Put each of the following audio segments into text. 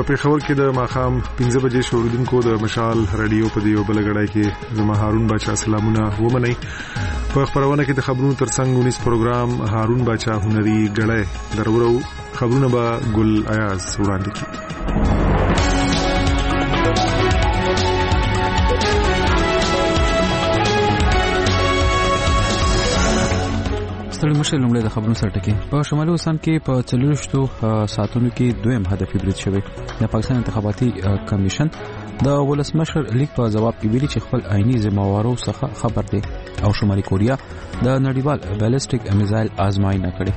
پېښور کې د ماښام 15 بجې شوروډونکو د مشال رادیو په دیو بلګړای کې زما هارون باچا سلامونه ومنئ. په خبرونه کې د خبرونو ترڅنګ 19 پروګرام هارون باچا هنري غړای درورو خبرونه به ګل ایاز وړاندې کړي. ستړي مشه لومړی د خبرونو سره ټکی. په شمالي وسان کې په 40 ساعتونو کې دویم هدفي برید شوی. د پاکستان انتخاباتي کمیشن د ولسمشر لیک په جواب کې ویلي چې خپل عیني ذمہوارو څخه خبر دی او شمالي کوریا د نړیوال بیلسټیک میزایل آزمایښت کړې.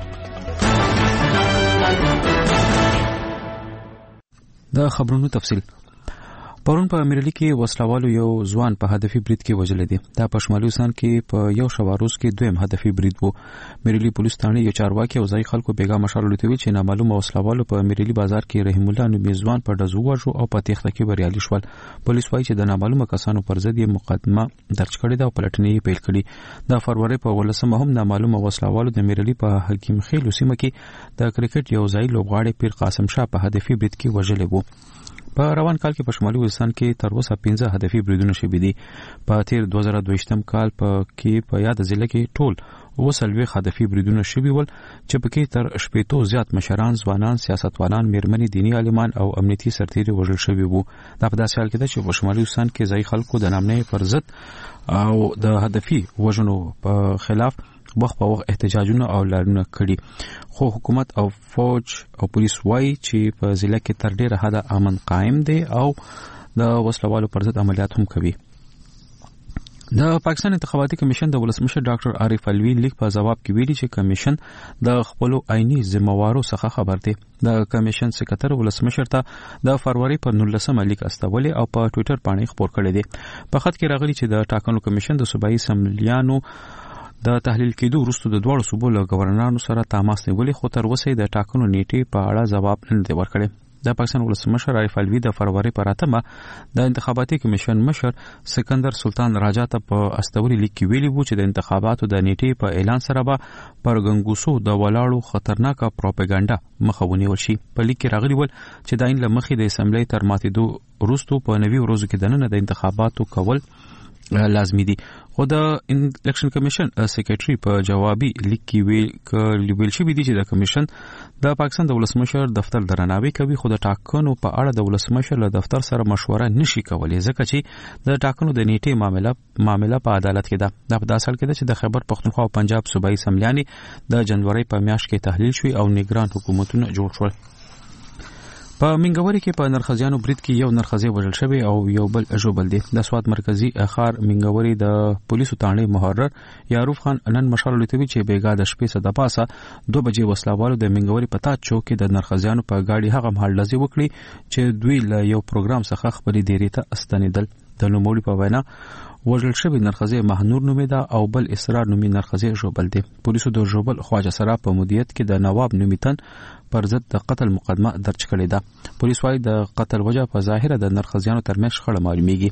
د خبرونو تفصیل. پرون په امریکا کې وسلوالو یو ځوان په هدفي برید کې وژل دي. دا په شمالي وسان کې په یو شواروز کې دویم هدفي برید وو. امریکا پولیس ثانه یو چارواکي او ځای خلکو بیګا مشال لټوي چې نامعلومه وسلوالو په امریکا بازار کې رحیم الله نومي ځوان په دزو وژو او په تخته کې بریالي شول. پولیس وايي چې د نامعلومه کسانو پر ضد یې مقدمه درج کړې ده او پلټنې پیل کړې. د فروری په 18 هم نامعلومه وسلوالو د امریکا په حکیم خیل سیمه کې د کرکټ یو ځای لوبغاړي پیر قاسم شاه په هدفي برید کې وژل وو. په روان کال کې په شمالي وزستان کې تر اوسه 15 هدفي بریدونه شوي دي. په تیر 2022 کال په یاد ضلع کې ټول وسلوي هدفي بریدونه شوي ول چې پکې تر 80 زیات مشران، ځوانان، سیاستوالان، میرمنې، دینی عالمان او امنیتي سرتیري وژل شوي وو. دا په داسې حال کې ده چې په شمالي وزستان کې ځای خلکو د نامنې پر ضد او د هدفي وژنو په خلاف وخت په وخت احتجاجونه او لارونه کړي. خو حکومت او فوج او پولیس وايي چې په ضلع کې تر ډیره حد امن قائم دی او د وسلوالو پر ضد عملیات هم کوي. د پاکستان انتخاباتي کمیشن د ولسمشر ډاکټر عارف الوی لیک په جواب کې ویلي چې کمیشن د خپل عیني ذمہوارو څخه خبر دی. د کمیشن سکرټر ولسمشر ته د فروری پر 19 لیک استولې او په ټوئیټر باندې خبر کړی دی. په خط کې راغلي چې د ټاکنو کمیشن د صوبایي سملیانو د تحلیل کېدو وروسته د دوه صوبو له گورنرانو سره تماس نیولې، خو تر اوسه د ټاکنو نیټې په اړه جواب نه دی ورکړی. د پاکستان ولسمشر عارف الوی د فروری پر 8 د انتخاباتي کمیشن مشر سکندر سلطان راجا ته په استوري لیک کې ویلي وو چې د انتخاباتو د نیټې په اعلان سره به پر ګنګوسو د ولاړو خطرناکه پروپاګاندا مخه ونیول شي. په لیک کې راغلي ول چې د عین لمخې د اسمبلی تر ماتېدو وروسته په 90 ورځو کې دننه د انتخاباتو کول لازمي دي. خو د الیکشن کمیشن سیکریټري په جوابي لیک کې ویل شوی دی چې د کمیشن د پاکستان د ولسمشر دفتر درناوی کوي، خو د ټاکنو په اړه د ولسمشر له دفتر سره مشوره نشي کولای ځکه چې د ټاکنو د نیټې معامله په عدالت کې ده. دا په داسې حال کې ده چې د خیبر پختونخوا او پنجاب صوبایي سملیانې د جنوري په میاشت کې تحلیل شوي او نگران حکومتونه جوړ شول. په منګوري کې په نرخزیانو برید کې یو نرخزی وژل شوی او یو بل ژوبل دي. د سواد مرکزی اخار منګوري د پولیسو تانړي محرر یعروف خان نن مشال لټوي چې بیګا د شپې صد پاسه 2 بجې وسلوالو د منګوري پتا چوک کې د نرخزیانو په گاډي هغه محل لزی وکړي چې دوی له یو پروګرام څخه خپل دیری ته استنیدل. د نوموړي په وینا وژل شوی نرخزی مهنور نومي ده او بل اسرار نومي نرخزی ژوبل دي. پولیسو د ژوبل خواجه سره په مدیریت کې د نواب نومي تن پر ضد د قتل مقدمه درج کړې ده. پولیس وايي د قتل وجه په ظاهره د نرخزیانو ترمنځ شخړه معلومیږي.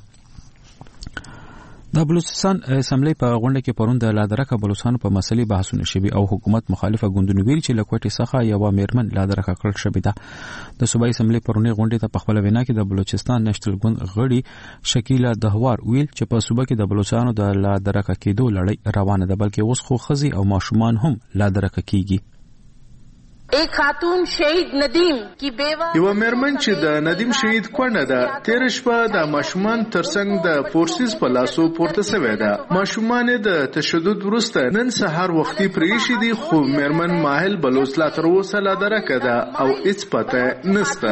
د بلوچستان اسمبلی په غونډه کې پرون د لادرکه بلوچستان په مسلې بحثونه شوي او حکومت مخالفه ګوندونه ویلي چې لکوټي څخه یو میرمن لادرکه کړل شوې ده. د صوبایي اسمبلی پرونی غونډه ته په خپل وینا کې د بلوچستان نېشنل ګوند غړي شکیلا دهوار ویل چې په صوبه کې د بلوچستانو د لادرکه کېدو لړۍ روانه ده، بلکې اوس خو خزي او ماشومان هم لادرکه کیږي. एक खातून शहीद नदीम की बेवा یو مرمن چې د ندیم شهید کونه ده تیر شپه د ماشومان ترڅنګ د فورسز په لاسو پورته شوې ده. ماشومان د تشدد وروسته نن سهار وختي پریشي دي، خو مرمن ماهل بلوچ لا تر اوسه لا درکه ده او هیڅ پته نشته.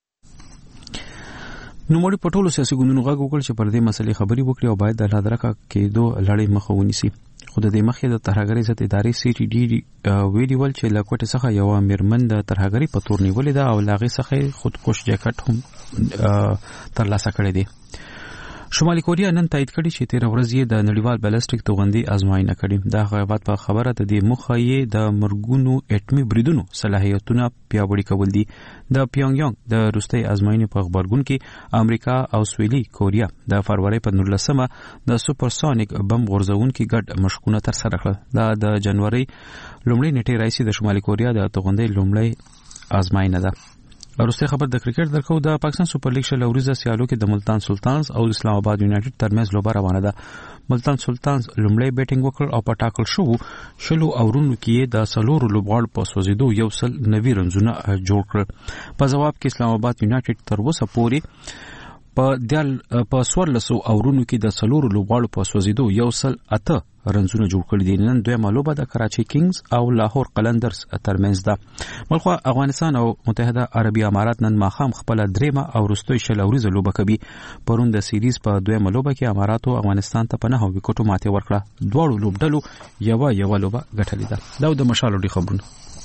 نوموړي په ټولو سیاسي ګوندونو غږ وکړ چې پر دې مسلې خبري وکړي او باید د لادرکه کېدو لړۍ مخه ونیسي. خو د دې مخې د ترهګرۍ ضد ادارې سی ټي ډي ویلي ول چې له کوټې څخه یو میرمن د ترهګرۍ په تور نیولې ده او لاغې څخه خودکش جاکټ هم ترلاسه کړی دی. شمالي کوریا نن تایید کړي چې 13 ورځې د نړیوال بیلسټیک توغندي آزمایښت کړي. دا غیبت په خبره د دې مخه یې د مرګونو اټمي بریدونو صلاحیتونه پیاوړي کول دي. د پیونګ یانګ د روسي آزمایښت په خبرګون کې امریکا او سویلي کوریا د فروری په 19 د سوپرسونیک بم غورځونکو ګډ مشقونه تر سره کړل. دا د جنوري لومړۍ نیټه راځي د شمالي کوریا د توغندي لومړۍ آزمایښت ده. ورسته خبر د کرکټ درکو د پاکستان سپر لیګ شل اوريزه سیالو کې د ملتان سلطانز او اسلام آباد یونایټډ ترمنځ لوبه روانه ده. ملتان سلطانز لومړی بیټینګ وکړ او په ټاکل شلو اورونو کې د سلور لوبغاړو په سوزیدو یو سل 90 رنزونه جوړ کړ. په جواب کې اسلام آباد یونایټډ تر اوسه پورې په 14 اورونو کې د سلور لوبغاړو په سوزیدو یو سل 8 رنزونه جوړ کړي دي. نن دویمه لوبه د کراچي کینګز او لاهور قلندرز ترمنځ ده. بلخو افغانستان او متحده عربي امارات نن ماخام خپل دریمه او وروستۍ شل اوريزه لوبه کوي. پرون د سیریز په دویمه لوبه کې اماراتو افغانستان ته په 9 وکټو ماته ورکړه. دواړو لوبډلو یو لوبه ګټلې ده. دا د مشال ډي خبرونه.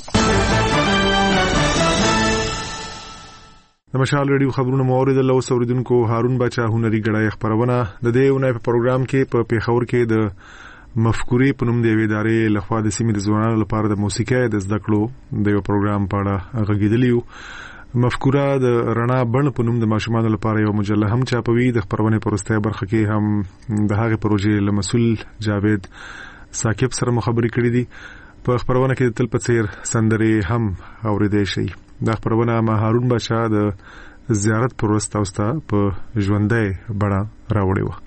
د مشال ریډیو خبرونه مورید له اوسوریدونکو هارون بچا هنري غړای خبرونه د دې ونې په پروګرام کې په پیښور کې د مفکورې په نوم د ادارې لخوا د سیمې د ځوانانو لپاره د موسیقۍ د زده کړو د یو پروګرام په اړه غږیدلیو. مفکوره د رڼا بڼ په نوم د ماشومانو لپاره یو مجله هم چاپوي. د خبرونه پرسته برخه کې هم د هغه پروژې له مسول جاوید ثاقب سره مخابري کړې دي. په خبرونه کې تل په څیر سندرې هم اوریدې شي. د خبرونه ما هارون بچا د زیارت پروسته اوستا په ژوندۍ بڼه راوړې و.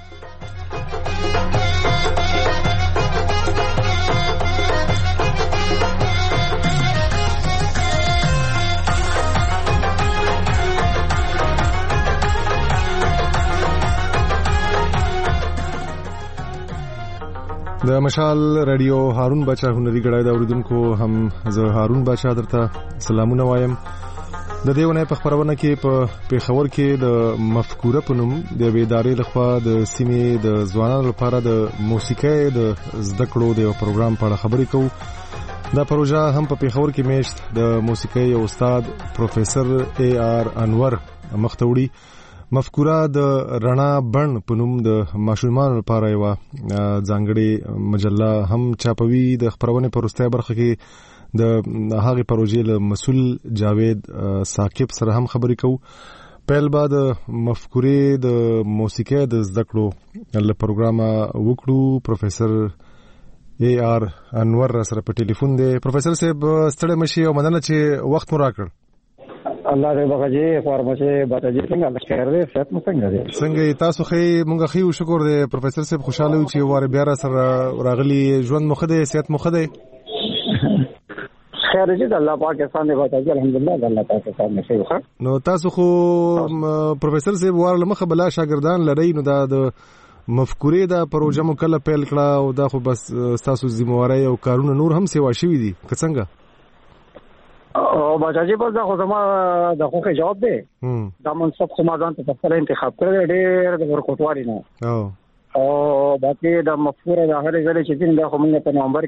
د مشال رادیو هارون بچا هنري غړای دا اوریدونکو هم زه هارون بچا درته سلامونه وایم. د دیونه په خبرونه کې په پیښور کې د مفکوره په نوم د ادارې لخوا د سیمې د ځوانانو لپاره د موسیقۍ د زده کړو د یو پروګرام په اړه خبرې کوو. دا پروژه هم په پیښور کې میشت د موسیقۍ او استاد پروفیسور اے آر انور مختوړي مفکوره د رڼا بڼ په نوم د ماشومانو لپاره یو ځانګړي مجله هم چاپوي. د خبرونه پرسته برخه کې د هغه پروژې له مسول جاوید ثاقب سره هم خبرې کوو. پهل بعد مفکورې د موسیقۍ د زده کړو له پروګرام وکړو. پروفیسور اے آر انور سره په ټلیفون دی. پروفیسور صاحب ستړي مشي او مننه چې وخت مو راکړ. الله دې بغاجي فارمسي باتجي څنګه لشکره دې صحت مو څنګه دې څنګه تاسو خې مونږ خې شکر دې پروفیسور صاحب خوشاله و چې واره بیا سره راغلي ژوند مخ دې صحت مخ دې خیر دې الله پاکستان دې باتجي الحمدلله الله پاکستان دې خیر. نو تاسو خو پروفیسور صاحب واره لمخه بلا شاګردان لري نو دا د مفکورې دا پروژه مو کله پیل کړه او دا خو بس تاسو ذمہواری او کارونه نور هم سیوا شوي دي که څنګه؟ او باجی په دا خو زما د خوخه جواب دی. دا منصب خو ما ځان ته خپل انتخاب کړی ډېر د ورکوټوالي نه. او باقي د مفکوره د هغه ځای چې دا خو موږ په نومبر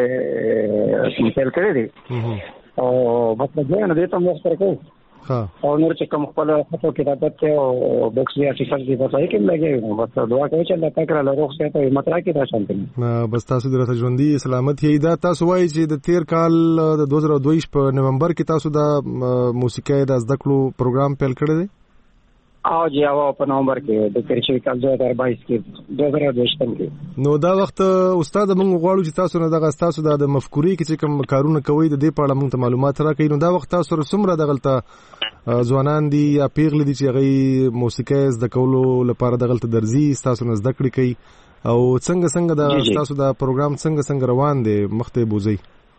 کې پیل کړی دی. او بس دا نه دې ته مو سره کوو. او نور چې کوم خپل خطو کتابت ته او بوکس یا ټیکټ دی په ځای کې لګي نو بس دعا کوي چې الله پاک را لروغ شه ته مطرح کې دا شانتي. بس تاسو درته ژوندۍ سلامت یې. دا تاسو وایي چې د تیر کال د 2022 په نومبر کې تاسو د موسیقۍ د زده کړو پروګرام پیل کړی دی. او جی او په نومبر کې د تیر کال 2022 کې 2022 کې نو دا وخت استاد موږ غواړو چې تاسو نه دغه تاسو د مفکورې کې چې کوم کارونه کوي د دې په اړه موږ ته معلومات راکړئ. نو دا وخت تاسو سره دغلطه ځوانان دي یا پیغلې دي چې هغه موسیقۍ زده کولو لپاره دغلطه درځي تاسو نه زده کړی کوي او څنګه د تاسو د پروګرام څنګه روان دي مخته بوزي؟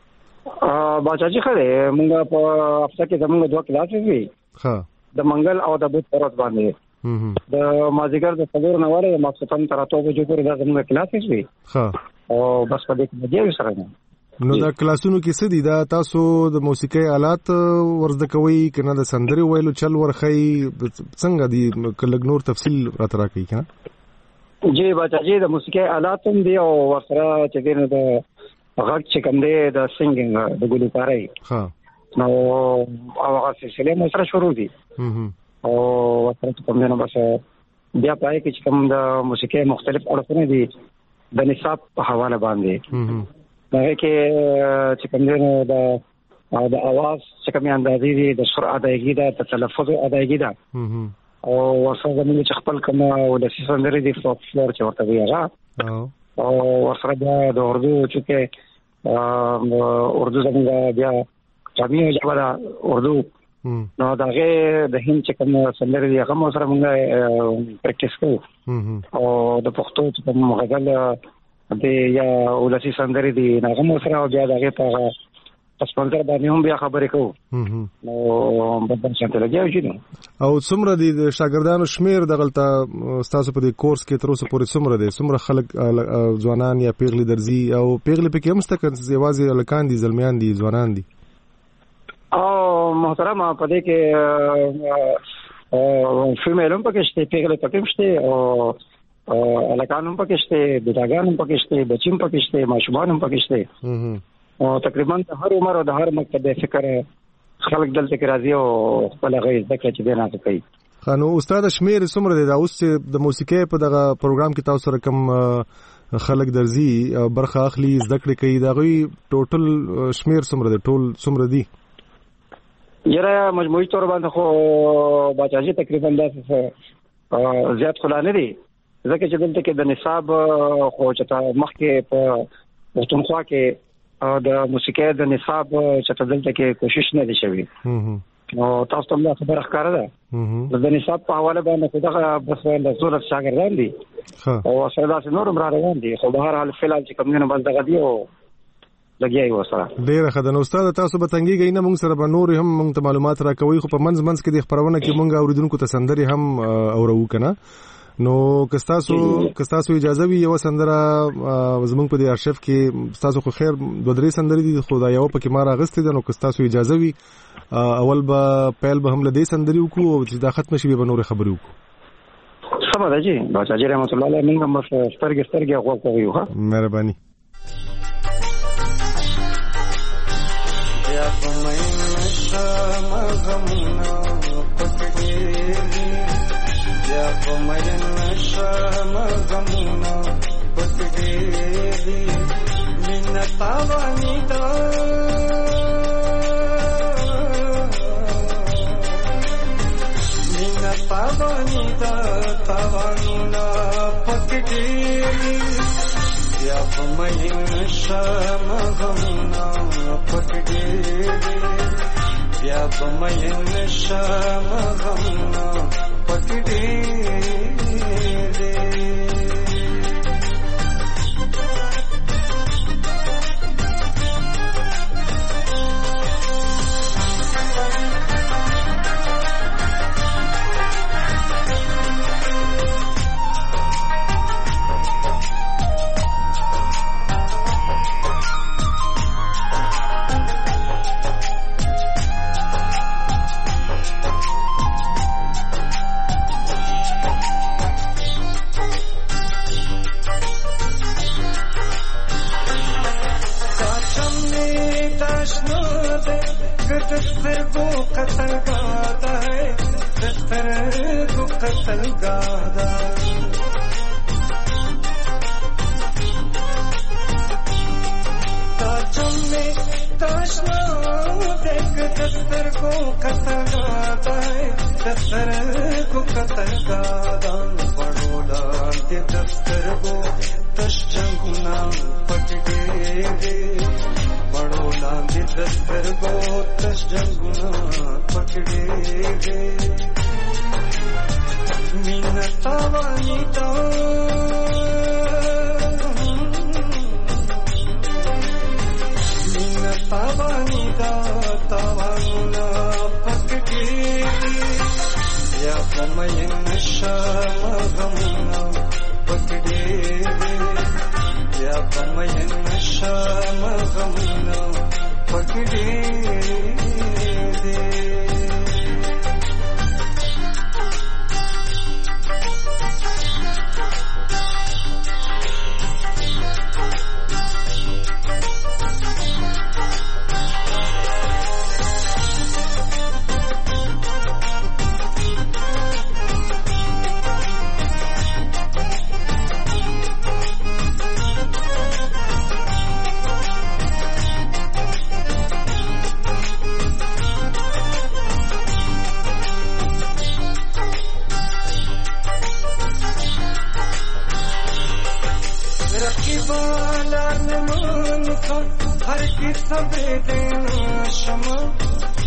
باچاجي خره موږ په هفته کې زموږ دوه کلاسز وي. د منګل او د بوت پروت باندې د مازیګر د څلور نه وره مخصوصن تر اته بجو پورې د زموږ کلاسز وي. او بس په دې کې دی سره نو دا کلاسونو کې څه دي؟ دا تاسو د موسیقۍ آلات ورزده کوي کنه د سندري ویلو چل ورخی څنګه دي کله نور تفصیل راته راکړئ کنه؟ جی باچاجي د موسیقۍ آلات هم دي او ورسره چې دینه د غږ چې کوم دی د سنگینګ د ګلوکارۍ نو هغه سلسله مو سره شروع دي. او ورته کوم نه بس بیا پای کې چې کوم د موسیقۍ مختلف اړخونه دي د نصاب په حواله باندې دا کې چې کوم نه د اواز چې کوم اندازې دي د سرعت ادایګي ده د تلفظ ادایګي ده او ورسره زموږ چې خپل کوم ولسی سندري دي فلور چې ورته ویغه او ورسره د اردو چې اردو زموږ بیا جامعي ژبه اردو نو داغه د هند چې کوم سندرې دی هغه سره موږ پریکټیس کوو او د پښتو چې کوم غزل د یا ولسی سندرې دی هغه سره او بیا داغه په سپانسر باندې هم بیا خبرې کوو نو بدل څنګه لګیږي او څومره دي د شاګردانو شمیر دغلطه تاسو په دې کورس کې تر اوسه پورې څومره خلک ځوانان یا پیغلي درځي او پیغلي په کې هم ستکه یوازې لکان دي زلمیان دي ځوانان دي او محترم په دې کې فیمیلم پکې شته پیغلي پکې شته او لکانم پکې شته بډاګانم پکې شته بچیم پکې شته ماشومانم پکې شته او تقریبا هر عمر او د هر مکتب فکر خلک دلته کې راځي او خپل غي ذکر چې دینه کوي خانو استاد شمیر څومره دی دا اوس چې د موسیقي په دغه پروګرام کې تاسو سره کوم خلک درځي برخه اخلي ذکر کوي دا غوي ټوټل شمیر څومره دی ټول څومره دی یره مجموعي تور باندې خو باچاجي تقریبا داسې زیات خلانه دي ځکه چې دلته کې د نصاب خو چې مخکې په پښتونخوا کې د موسیقي د نصاب چې دلته کې کوشش نه دي شوی او تاسو ته خبره ښکاره ده د نصاب په حواله باندې خدغه بس له زور شاګردان دي او سره داسې نورم را روان دي خو بهر حال فعال چې کوم نه بل دغه دی او لګیای وسره ډیره خدای استاد تاسو به تنګیږئ نه موږ سره به نور هم موږ ته معلومات راکوي خو په منځ کې د خبرونه کې موږ اوریدونکو ته سندري هم اورو کنه نو کستاسو اجازه وي یو سندره زمونږ په دې ارشیف کې تاسو خو خیر دوه درې سندري دي خدای یو پکې ما راغستې ده نو کستاسو اجازه وي اول به پیل به هم لدې سندري وکړو او چې دا ختم شي به نور خبرې وکړو سم ده جی باچا جی رحمت الله علیه موږ هم سترګې غوږ کوي ها مهرباني یا کومه نشم غمنا پکې یا کومه نشم غمنا پکې من تاوانی دا من تاوانی دا تاوانونا پکې یا کومه نشم غمنا پکې یا کومه نشم غمنا پکې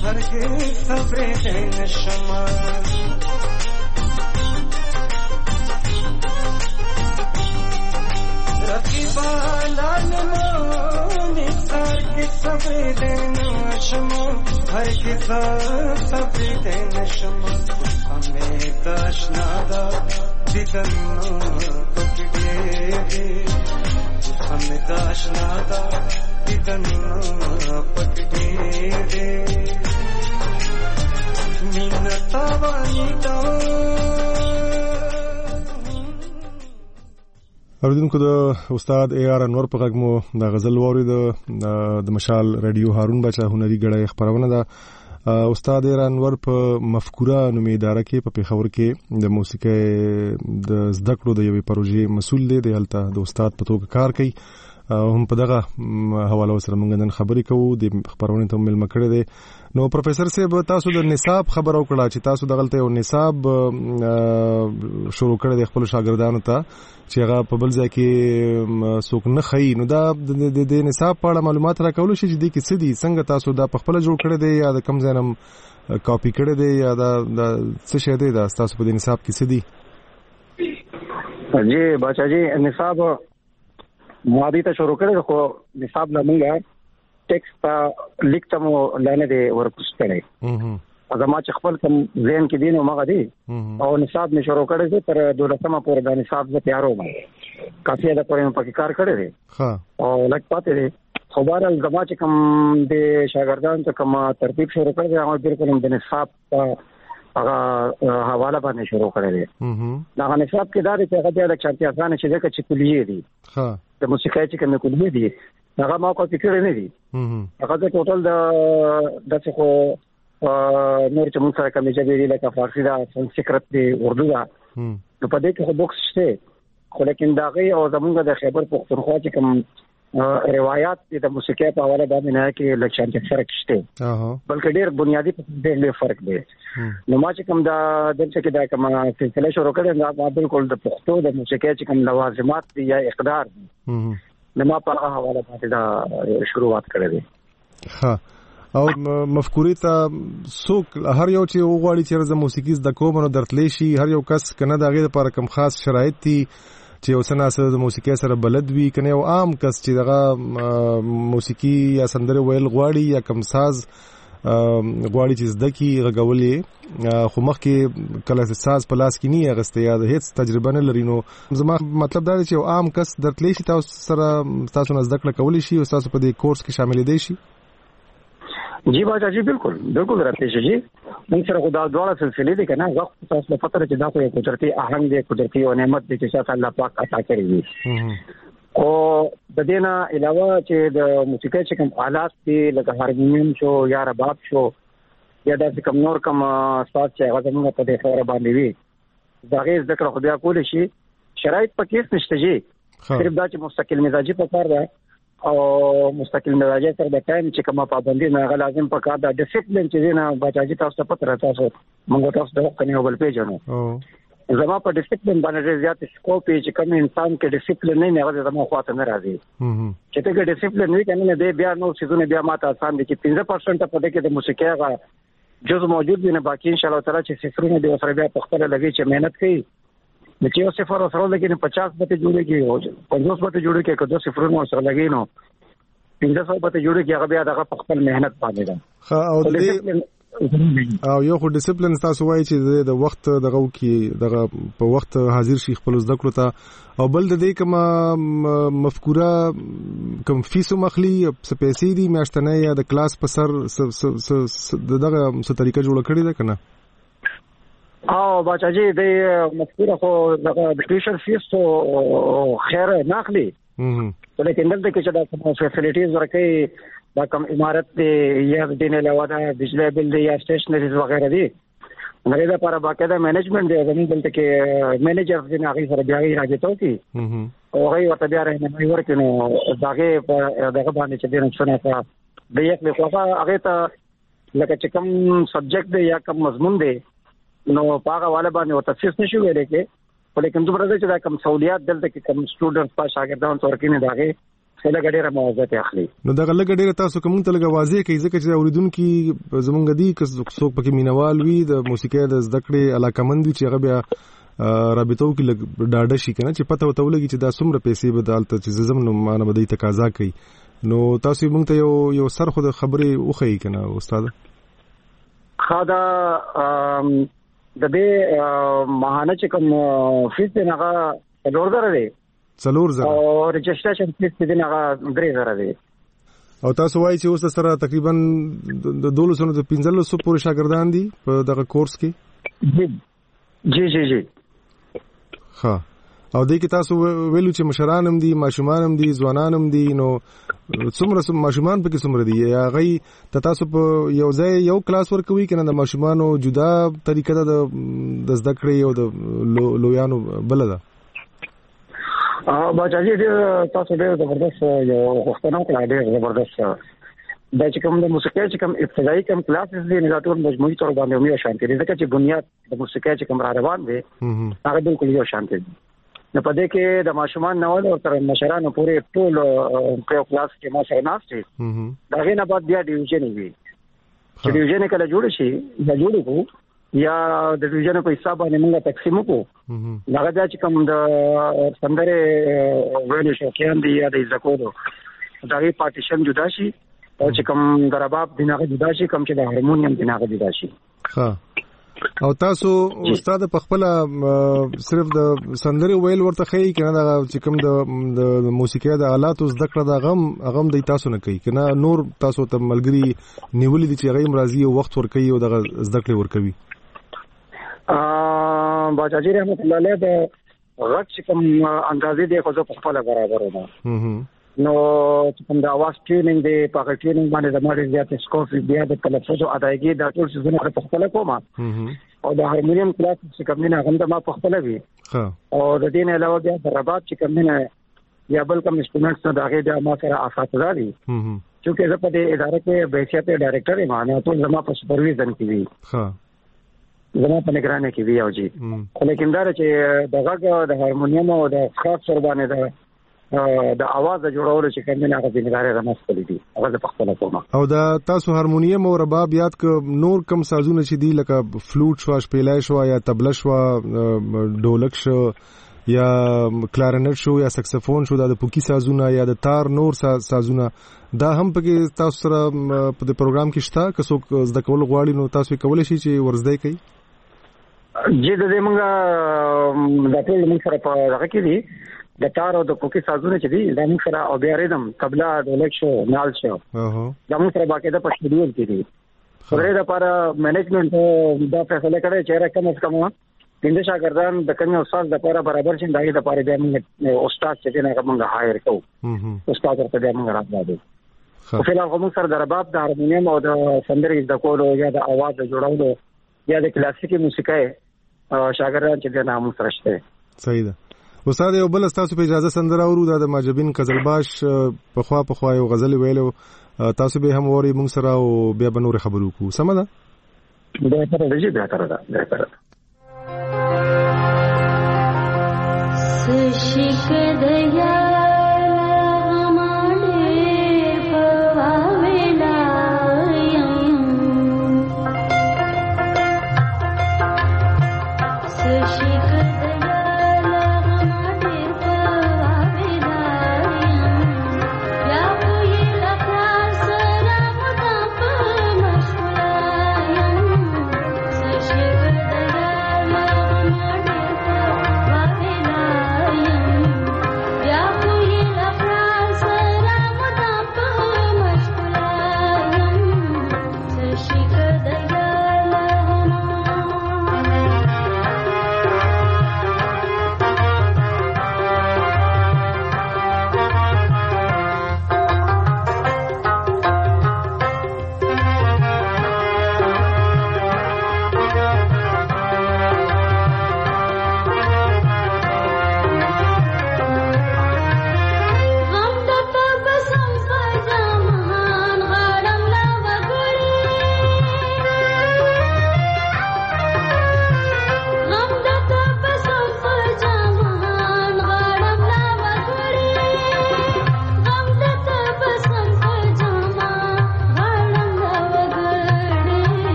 هرگز تبرید نشما رقیبانان ما نیستار که تبرید نشما هرگز تبرید نشما همه داشنادا دیدن پکیدی همه داشنادا دیدن پکیدی مینتا وانیتا اوریدونکو د استاد اے آر انور په غږ مو د غزل واورید د مشال رادیو هارون بچا هنري غړی خبرونه ده. استاد اے آر انور په مفکوره نومي اداره کې په پیښور کې د موسیقۍ د زده کړو د یوې پروژې مسؤل دی. د هلته د استاد په توګه کار کوي. هم په دغه حواله سره موږ نن خبرې کوو. د خبرونه ته ملما کړی دی. نو پروفیسور صاحب تاسو د نصاب خبر او کړه چې تاسو دغلته یو نصاب شروع کړی د خپل شاګردانو ته چې هغه په بل ځای کې څوک نه خي. نو دا د نصاب په اړه معلومات راکول شي چې د کې څه دي څنګه تاسو دا په خپل جوړ کړی دی یا د کم ځای نه کاپی کړی دی یا دا څه شی دی دا تاسو په دې نصاب کې څه دي؟ جی بچا جی نصاب ماضی ته شروع کړی خو نصاب لمونګه ټیکسټ لیکتمو لانه دی ورکوستړی زما چې خپل کوم ذهن کې دین او مغه دی او نصاب می شروع کړی دی تر 12مه پورې دا نصاب زه تیارو ما کافي دا پورې په کار کړی دی او لکه پاتې دی خو بهرحال زما چې کوم د شاګردانو ته کوم ترتیب شروع کړی دی هغه بالکل د نصاب هغه حواله باندې شروع کړی دی. دا نصاب کې دا دی چې هغه د چارتي افغان چې کلیه دي د موسیقۍ چې کوم کلیه دي هغه ما کو فکر نه دي. هغه د ټوټل د څه خو نور چې موږ سره کوم چې لکه فارسی دا سنسکرت دی اردو دا نو په دې کې خو بوکس شته خو لیکن دا غي او زمونږ د خیبر پختونخوا چې کوم روایت د موسیقۍ په حواله باندې نه کې لکشان کې فرق شته بلکې ډېر بنیادی ډېر فرق دی. نو ما چې کوم دا دلته کې دا کوم سلسله شروع کړم دا بالکل د پښتو د موسیقۍ چې کوم لوازمات دي یا اقدار دي نو ما په هغه حواله باندې دا شروعات کړې دي. او مفکورې ته څوک هر یو چې وغواړي چې د موسیقي زده کوم نو درتلی شي هر یو کس کنه د هغې لپاره کوم خاص شرایط دي چې یو څه ناسه د موسیقۍ سره بلد وي کنه یو عام کس چې دغه موسیقي یا سندره ویل غواړي یا کوم ساز غواړي چې زده کی غږولې خو مخکې کله ساز په لاس کې نه اغسته یا د هیڅ تجربه نه لري. نو زما مطلب دا دی چې یو عام کس درتلی شي تاسو سره تاسو نه زده کړه کولی شي او تاسو په دې کورس کې شامل دی شي. جی باجا جی بالکل راته شي جی موږ سره خدا دواړه سلسله دي کنه وخت تاسو په فتره چې دا خو یو قدرتي آهنګ دی قدرتي او نعمت دی چې شاته الله پاک عطا کړی دی. او د دې نه علاوه چې د موسیقۍ چې کوم آلات دي لکه هارمونیم شو یا رباب شو یا د کوم نور کوم ساز چې هغه زموږ په دې خبره باندې وي دا غیر ذکر خو بیا کول شي شرایط پکې نشته جی صرف دا چې مستقل مزاجي په کار ده او مستقل مزاجي سره د ټایم چې کومه پابندي نه غو لازم په کار ده ډیسپلین چې نه بچاجي تاسو پته راځي تاسو موږ تاسو د وخت نه بل پیژنو زما په ډیسپلین باندې زیات سکوپ چې کوم انسان کې ډیسپلین نه هغه زما خواته نه راځي چې ته کې ډیسپلین وي کنه نه بیا نو سيزونه بیا ماته آسان دي چې 15% په دې کې د موسیقۍ غا جز موجود دي نه باقي ان شاء الله تعالی چې صفرونه دی سره بیا په خپل لګي چې مهنت کوي د چې یو صفر سره لګي 50 به جوړيږي او 50 به جوړيږي که 2 صفرونه سره لګي نو 1500 به جوړيږي هغه بیا دغه خپل مهنت باندې ده. او یو خو ډیسپلین تاسو وایي چې د وخت دغه کې دغه په وخت حاضر شي خپل زده کړو ته او بل د دې کوم مفکوره کوم فیس مخلي سپیسي دي میاشتنه یا د کلاس په سر دغه څه طریقه جوړ کړی ده کنه او بچاجي د مفکوره خو د ټیوشن فیس او خیر ناخلي ولیکن دلته کې چې دا کوم فیسیلیټیز ورکړي دا کوم عمارت دی یا د دې علاوه د بجلی بل دی یا سټیشنریز وغیرہ دي نو دا لپاره باقاعده مینجمنت دی زموږ دلته کې مینیجر دی هغه سره بیا راځي کی او هغه ورته بیا راځي ورته نو داګه په دغه باندې چې دین څه نه د یک له خوا هغه ته لکه چې کوم سبجیکټ دی یا کوم مضمون دی نو پاګه والا باندې او تفصیل نشو ویل کې ولیکن دومره چې دا کوم سہولیات دلته کې کوم سټوډنټس په شاګردانو تور کې نه داګه څلګ ډیره موازات اخلي. نو دا لګ ډیره تاسو کوم ته لګ واضح کوي ځکه چې اوریدونکو زمونږ دی که څوک پکې مینوال وي د موسیقي د زده کړې علاقمند وي چې هغه بیا رابطو کې لګ ډاډه شي کنه چې پته وته ولګي چې دا څومره پیسې بدالته چې زمونږ نو معنی بدی تقاضا کوي. نو تاسو موږ ته یو سر خو د خبرې وخی کنه استاد. خدا د دې ماهانه چې کوم فیس نه هغه 4000 دی 4000 او رجسټریشن فیس دې نه هغه 3000 دی. او تاسو وایي چې اوس سره تقریبا د 200 نه 1500 پورې شاګردان دي په دغه کورس کې. جی ها او دې کې تاسو ویلو چې مشران هم دي ماشومان هم دي ځوانان هم دي. نو څومره ماشومان پکې څومره دي یا غي تاسو په یو ځای یو کلاس ورکوي کنه د ماشومانو جدا طریقه ده د زده کړې او د لویانو بل ده؟ باچاجي تاسو ډېر زبردست یو وختونه کړه ډېر زبردست دا چې کوم د موسیقي چې کوم ابتدایي کوم کلاسز دي نه ټول مجموعي تور باندې یو شان دي ځکه چې بنیاد د موسیقي چې کوم را روان دي هغه بالکل یو شان دي. نو په دې کې د ماشومان نوول او تر مشرانو پورې ټول په کلاس کې ما سره ناشته دا غي نه بعد بیا ډیویژن وي چې ډیویژن کله جوړ شي یا جوړ کو یا د ډیویژن په حساب باندې موږ تقسیم کو هغه چې کوم د سندره ویل شو کې دی یا د زکودو دا غي پارټیشن جدا شي او چې کوم د رباب دینه جدا شي کوم چې د هارمونیم دینه جدا شي. ها او تاسو استاد په خپل صرف د سندري ویل ورته خی کنه دا چې کوم د موسیقي د آلات زده کړه دا غم د تاسو نه کوي کنه نور تاسو ته ملګری نیولې دي چې غیم راضي وخت ور کوي او د زده کړې ور کوي. باچاجي رحمت الله علیه د غږ کوم اندازې دی خو په خپل برابر ده. نو کوم د اواز ټریننګ دی په ټریننګ باندې د ماډل زیات سکوپ بیا د تلفظ او ادایګي د ټول څه په خپل کومه او د هارمونیم کلاس چې کوم نه هم د ما په خپل وی او د دین علاوه بیا د رباب چې کوم نه یا بل کوم انسټرومنټس نه داګه د ما سره اساتذه دي چې زه په دې ادارې کې بحیثیت ډایریکټر یم نه ټول زما په سپرویژن کې وی زما په نگرانۍ کې وی او جی لیکن دا چې د غږ د هارمونیم او د خاص سر باندې د आवाज جوړول چې کوم نه هغه ذمہداري رامستلې دي هغه په خپل کومه. او دا تاسو هارمونیم او رباب یاد ک نور کم سازونه چې دی لکه فلوټ شو شپېلای شو یا تبله شو ډولک شو یا کلارنټ شو یا سکسفون شو د پوکی سازونه یا د تار نور سازونه دا هم پکې تاسو سره په پروګرام کې شته که څوک زده کول غواړي نو تاسو کولای شئ چې ورزده کوي. جی د دې موږ د ټول موږ سره په هغه کې دي د تار او د پوکی سازونه چې دي د موږ سره او بیا ریدم تبلا ډولک شو نال شو د موږ سره باقاعده په شډول کې دي. خبره د لپاره مینجمنت دا فیصله کړی چې راکمه کومه د شاګردان د کنه استاد د لپاره برابر شي دغه لپاره د استاد چې نه موږ هایر کوو استاد ورته د موږ راځي. خو په لاره موږ سره د رباب د هارمونیم او د سندري د کولو یا د आवाज جوړولو یا د کلاسیکي موسیقي شاګردان چې د نامو سره شته. صحیح ده استاد. یو بل تاسو په اجازه سندره اورو د ماجبین قزلباش په خوا یو غزل ویلو تاسو به هم وری موږ سره او بیا به نور خبرو کو سم ده. بهتره ده جی بهتره ده. Yeah.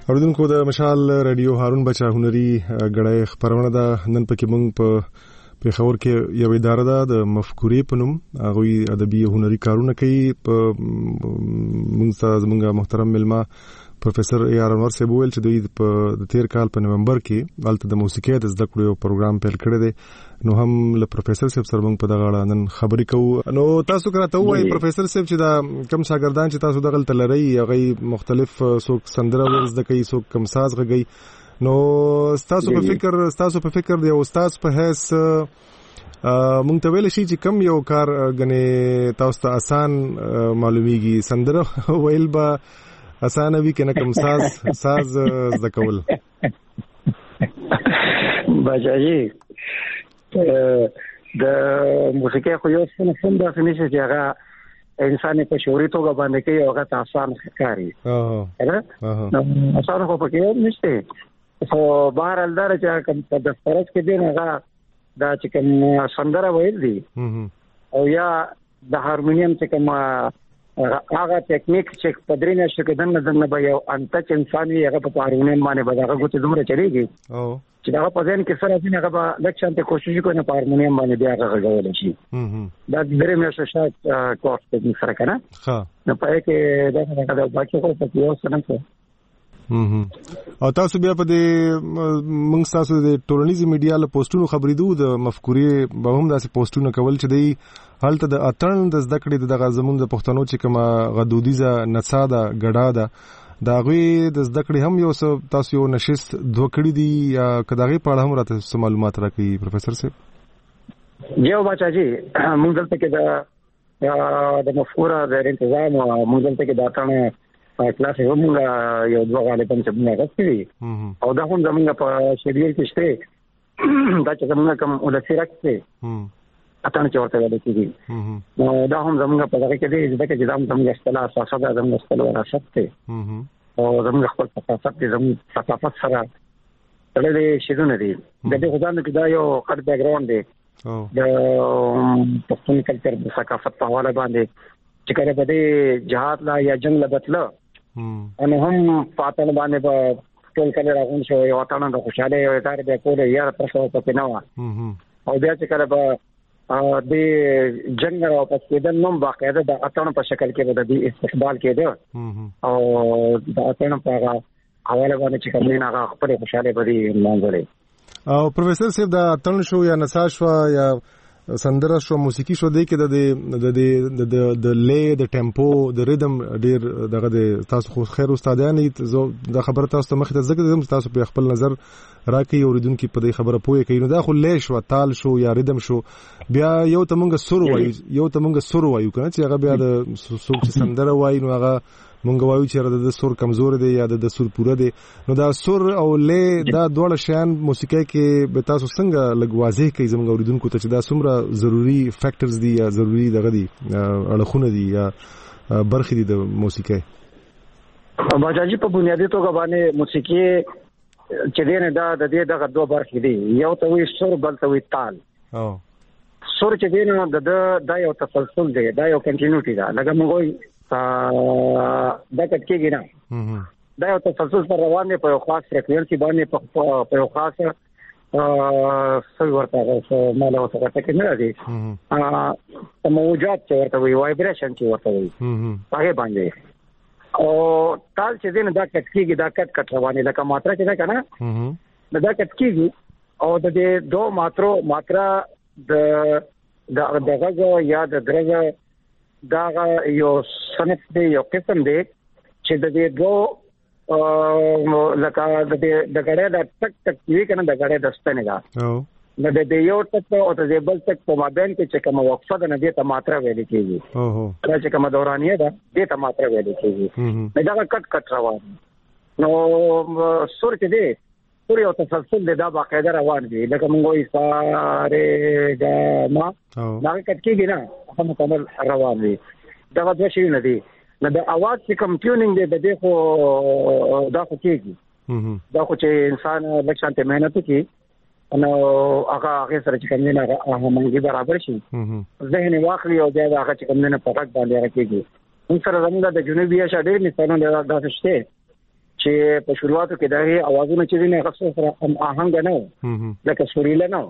اوریدونکو د مشال رادیو هارون بچا هنري غړای خبرونه ده نن پکې مونږ په پیښور کې یو اداره ده د مفکورې په نوم هغه ادبي هنري کارونه کوي په مونږ محترم ملما پروفیسور اے آر انور صاحب ویل چې دوی په تیر کال په نومبر کې الته د موسیقي د زده کړو یو پروګرام پیل کړی دی نو هم له پروفیسور صاحب سره موږ په دغه اړه نن خبرې کوو نو تاسو کراته وایي پروفیسور صاحب چې دا کم شاګردان چې تاسو دغه تل لري هغه مختلف څوک سندره ورزده کوي څوک کم ساز غږی نو تاسو په فکر دی او استاد په هیڅ مونږ ته ویل شي چې کم یو کار غنې تاسو ته آسان معلومیږي سندره ویل به اسانه وی کنه کوم ساز زده کول بچاجي د موسیقي خو یو څه نه د فنیش چې هغه انسان په شعوري توګه باندې کوي هغه ته آسان ښکاري نو آسان خو پکې نشته خو بهر الدار چې کوم په دفترچ کې دی هغه دا چې کوم سندره ویل دي او یا د هارمونیم چې کوم هغه ټیکنیک چې په درې میاشتو کې دنه به یو انټچ انسان وي هغه په هارمونیم باندې به هغه ګوتې دومره چلیږي چې هغه په ځین کې سره دي هغه به لږ شانته کوشش کوي په هارمونیم باندې بیا هغه غږول شي دا درې میاشتو شاید کورس ټیکنیک سره کنه نو په کې دا باقي خو په یو سره نه او تاسو بیا په دې موږ تاسو د ټولنیزي میډیا له پوسټونو خبرېدو د مفکورې به هم داسې پوسټونه کول چې دی هلته د اتن د زده کړې دغه زمون د پښتنو چې کومه غدودیزه نڅا ده غډا ده دا غوي د زده کړې هم یو تاسو یو نشست دوه کړی دي یا کداغي په اړه هم راته معلومات راکړي پروفیسور صاحب یو بچاجي موږ دلته کې د مفکوره د تنظیم موږ دلته کې د اتن کلاس یو موږ یو دوه غالبا چې موږ راځي او دا هم زموږ په شیډول کې شته دا چې زموږ کوم ولسیرک ته اتن چې ورته ویل کېږي نو دا هم زموږ په دغه کې دی چې دا هم زموږ اصطلاح اساسه ده زموږ اصطلاح وراثت ته او زموږ خپل ثقافت دي زموږ ثقافت سره تړلې شیدونه دي د دې خدانو کې دا یو خط بیک ګراوند دی د پښتون کلچر د ثقافت په حواله باندې چې کله په دې جهاد لا یا جنگ لبتله ان هم پاتل باندې په ټول کله راغون شو یو اتانه د خوشاله یو تار به کوله یار تاسو په پناوه او بیا چې کله به د جنگ راو پس کېدل نو باقاعده د اتانه په شکل کې د استقبال کېده او د اتانه په حواله باندې چې کومه نه خپل خوشاله بری مانځلې او پروفیسور صاحب دا اتن شو یا نسا شو یا سندره شو موسیقي شو دی کې د لې د ټیمپو د ریدم ډیر دغه د تاسو خو خیر استادان د خبره تاسو ته مخ ته زګ تاسو په خپل نظر راکې اوریدونکو په دې خبره پوهه کوي نو دا خو لې شو تال شو یا ریدم شو بیا یو ته مونږ سور وایو کنه چې هغه بیا د سوق سندره وایي نو هغه مونږ وایو چې د سور کمزور دی یا د سور پوره دی نو دا سور او لې دا ډول شیان موسیقي کې به تاسو څنګه لګ واضح کوي زموږ اوریدونکو ته چې دا څومره ضروری فیکټرز دي یا ضروری دغه دي اړخونه دي یا برخې دي د موسیقي باجاجي په بنیادی توګه باندې موسیقي چې دینه دا د دې دغه دوه برخې دي یو ته وی سور بل ته وی تال سور چې دینه دا یو تسلسل دی دا یو کنټینیوټی ده لکه موږ دا کټکیږي نه دا یو تسلسل پر روان دی په یو خاص فریکوئنسي باندې په یو خاص څه ورته مالا ورته کې نه دي موجات چې ورته وي وایبریشن چې ورته وي هغه باندې او تال چې دین دا کټکیږي دا کټ روانه لکه ماترا چې دا کنه دا کټکیږي او د دې دوه ماترا د دغه یا د درجه دا یو صنف دی یو قسم دی چې د دې دوه لکه د غړې د ټک ټک وی کنه د غړې د ستنه دا د دې یو ټک او د دې بل ټک په مابین کې چې کوم وقفه ده نه دې ته ماترا ویل کېږي دا چې کوم دورانیه ده دې ته ماترا ویل کېږي دا کټ روان نو سور کې دی سور یو تسلسل دی دا باقاعده روان دی لکه موږ یې ساره دا ما دا کټ کېږي نه هم مکمل روان دی دا د شي نه دی نو د اواز چې کوم ټیونینګ دی د دې خو دا خو کېږي دا خو چې انسان لږ شانته مهنت کوي نو هغه سره چې کوم نه همغږي برابر شي ذهن واخلي او بیا هغه چې کوم نه پټک باندې راکېږي موږ سره زموږ د جنوبي ایشیا ډېر مثالونه دا شته چې په شروعاتو کې دغه اوازونه چې دي نه غوښتل سره آهنګ نه لکه سوريله نه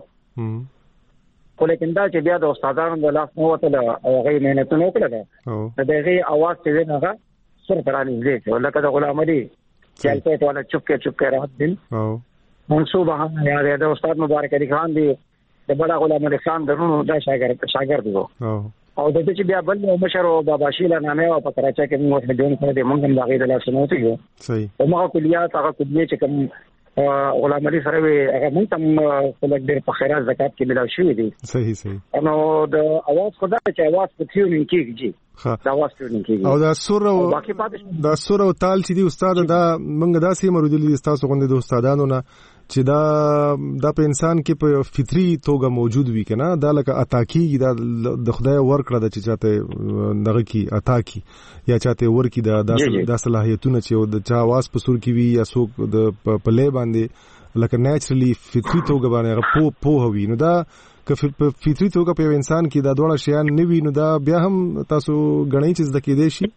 خو لیکن دا چې بیا د استادانو د لاس نو وته او هغه مهنتونه وکړه دغه اواز چې نه هغه سر پرانی دی لکه د غلام علي چې په ټوله چوپ کې راځي دین منصوبه هم یا د استاد مبارک علي خان دی د بڑا غلام علي خان درونو دا شاګرد وو او د دې چې بیا بل مشر او بابا شیلا نامه او په کراچۍ کې موږ د دې په دې موږ هم باغې د لاس نوته یو صحیح او ما کلیات هغه کلیه چې کوم غلام علي سره هغه موږ هم خلک ډېر په خیرات زکات کې ملاوي شوی دي صحیح نو د اواز خدای چې اواز په تیونین کېږي دا اواز تیونین کېږي او دا سور او تال چې دی استاد دا موږ دا سي مرودلي تاسو غوندي د استادانو نه چې دا په انسان کې په فطري توګه موجود وي کنه دا لکه عطا کیږي دا د خدای ورکړه د چې چاته دغه کی عطا کی یا چاته ورکی دا صلاحیتونه چې د چا واس په سور کې وي یا څوک د پلې باندې لکه نیچرلی فطري توګه باندې په هوي نو دا که په فطري توګه په انسان کې دا ډول شیان نه وي نو دا بیا هم تاسو غنئ چې د کې دی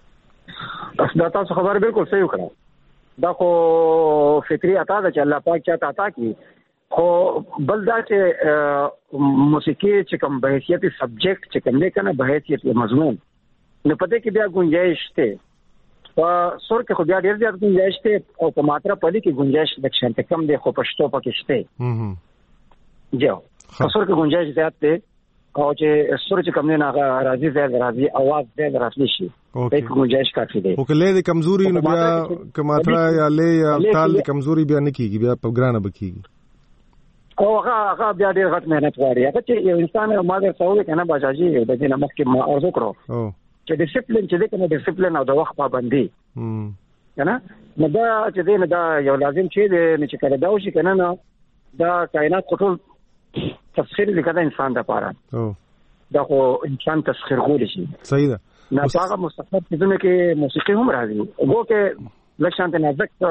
شي دا تاسو خبر بالکل صحیح وکړه دا خو فطری عطا ده چې الله پاک چاته عطا کی خو بل دا چې موسیقي چې کوم بحیثیت سبجیکټ چې کوم نه کنه بحیثیت مضمون نه پته کې بیا گنجائش ته په سور کې خو بیا ډیر زیات گنجائش ته او په ماترا پلي کې گنجائش د شانت کم دی خو پښتو پکې شته جو په سور کې گنجائش زیات ده او چې سور چې کوم نه راځي زیات راځي आवाज زیات راځي شي په گنجائش کافي دی او کله د کمزوري نو بیا کماترا یا لې یا تال د کمزوري بیا نه کیږي بیا په ګرانه بکیږي او هغه بیا ډیر غټ مهنت غواړي هغه چې یو انسان ما در څو کنه بچاجي د دې نمک کې ما ارزو کړو چې ډیسپلین چې دغه ډیسپلین او د وخت پابندي کنه نو دا چې دې دا یو لازم شی دی چې کله دا وشي کنه نو دا کائنات ټول تفسیر لیکه انسان د پاره دا خو انسان تسخير غول شي صحیح ده نه هغه مستقبل کې کې موسیقي هم راځي وګو کې لښانت نازک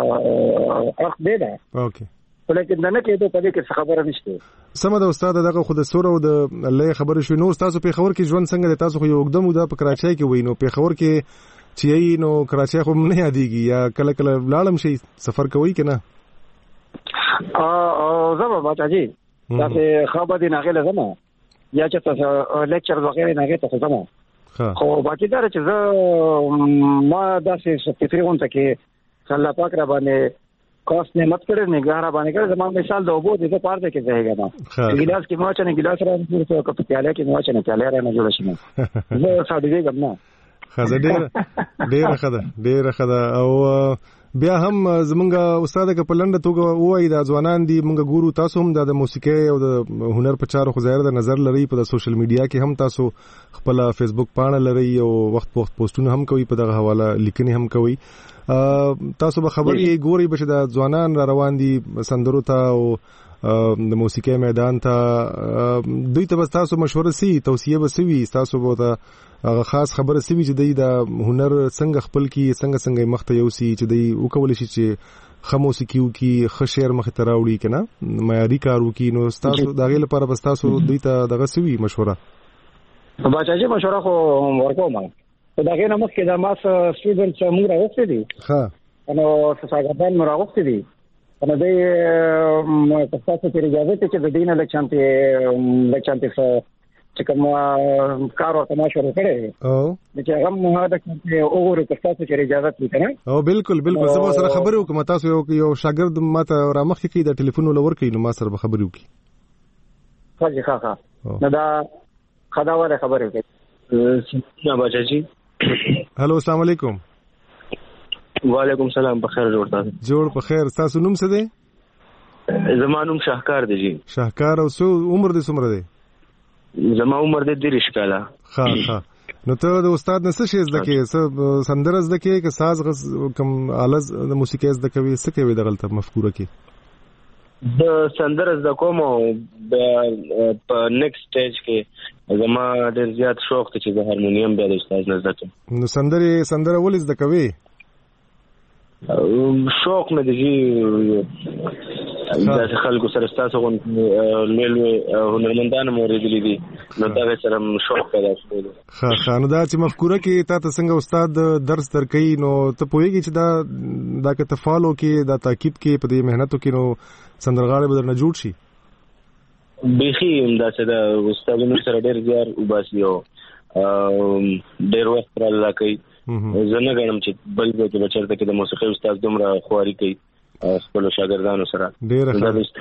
اخ دی دا اوکې ولیکن نه کې په دې کې خبره نشته سمه د استاد دغه خود سور او د الله خبره شو نو تاسو په خبر کې ژوند څنګه تاسو خو یو وګدم د په کراچۍ کې وینو په خبر کې چې نو کراچۍ خو نه یادېږي یا کله کله لاړم شي سفر کوي کنه او زما بچاجي تاسو خبر دي نه غل زما یا چې تاسو لیکچر وغیرہ نه غته زما خو باقي دا چې زه ما داسې سپیټریون ته کې الله پاک را باندې خاص نعمت کړې نگاره باندې کړې زما مثال د وبو د پاره کې ځایګا ما ګلاس کې ما چې ګلاس را نږدې کو په پیاله کې ما چې پیاله را نه جوړ شي زه ساده ګم نه خزه ډېر خدا او بیا هم زمونږ استاد ک په لنډه توګه وایي دا ځوانان دي مونږ ګورو تاسو هم د موسیقي او د هنر په چارو خو ظاهر د نظر لري په سوشل میډیا کې هم تاسو خپل فیسبوک پاڼه لري او وخت پوسټونه هم کوي په دغه حواله لیکنې هم کوي تاسو به خبرې ګوري بشه د ځوانان را روان دي سندرو ته او د موسیقي میدان ته دوی ته تاسو مشوره سي توصيه وسوي تاسو به هغه خاص خبره سوي چې د هنر څنګه خپل کی څنګه مخته یوسي چې دی وکول شي چې خموسیقي کی خشیر مخ ته راوړي کنه معیاري کارو کی نو تاسو دغه لپاره بس تاسو دوی ته دغه سوي مشوره بچاجي مشوره خو ورکوم دغه نه مخکې د ماس سټوډنټ چې موږ راوستي دي ها نو څنګه موږ راوستي دي نو دې تاسو ته اجازه ته چې د دینه لچانته چې کوم کار او تماشا وکړي او چې هغه مو دا چې وګورئ تاسو چې اجازه وکړئ او بالکل زما سره خبرې وکم تاسو یو شاګرد ماته رامخ کې د ټلیفون ولور کوي نو ما سره خبرې وکړي ښه نو دا خداوره خبرې وکړي څنګه بچی هالو السلام علیکم وعلیکم السلام بخیر جوړ په خیر تاسو نوم څه دی زمانوم شاهکار دی جی شاهکار او سو عمر دې څومره دی زما عمر دې 30 کاله ها نو ته د استاد نه څه شي زده کې سندره زده کې که ساز کم آلز د موسیقي زده کوي څه کوي د غلطه مفکوره کې د سندره زده کوم په نیکسټ سټیج کې زما ډېر زیات شوق ته چې د هارمونیم به د استاد نه زده کوم نو سندره ولې زده کوي شوق مې دی د خلکو سره تاسو لوی هنرمندان موریدلې دي نو دا سره شوق پیدا شوی. ښه نو دا چې مفکوره کې تا ته څنګه استاد درس درکې نو ته پوهیږي چې دا که ته فالو کې دا تاکید کې په دې مهنتو کې نو سندرغاړي به درنه جوړ شي. بیخي دا چې د استادونو سره ډېر زیار وباسي او ډېر وخت پر الله کوي. زه نه غواړم چې بل به بچرته کې د موسیقي استاد دومره خواري کوي خپل شاګردانو سره. ډېر ښه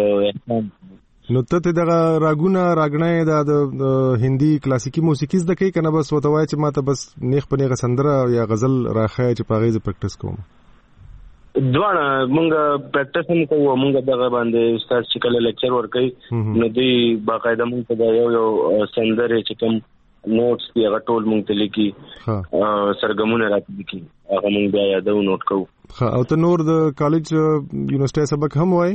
استاد. نو ته دغه راګنې د هندي کلاسیکي موسیقي زده کوي کنه بس وته وای چې ماته بس نیخ په نیغه سندره یا غزل راخای چې پاغې ز پریکټیس کوم؟ دواړه مونږ پریکټیس هم کوو. مونږ دغه باندې استاد چې کله لیکچر ورکوي نو دوی باقاعده مونږ ته یو سندره چې کوم نوټس دی هغه ټول مونږ ته لیکي سرګمونه راته لیکي هغه مونږ بیا یادو نوٹ کوو. او ته نور د کالج یونیورسيټي سبق هم وای؟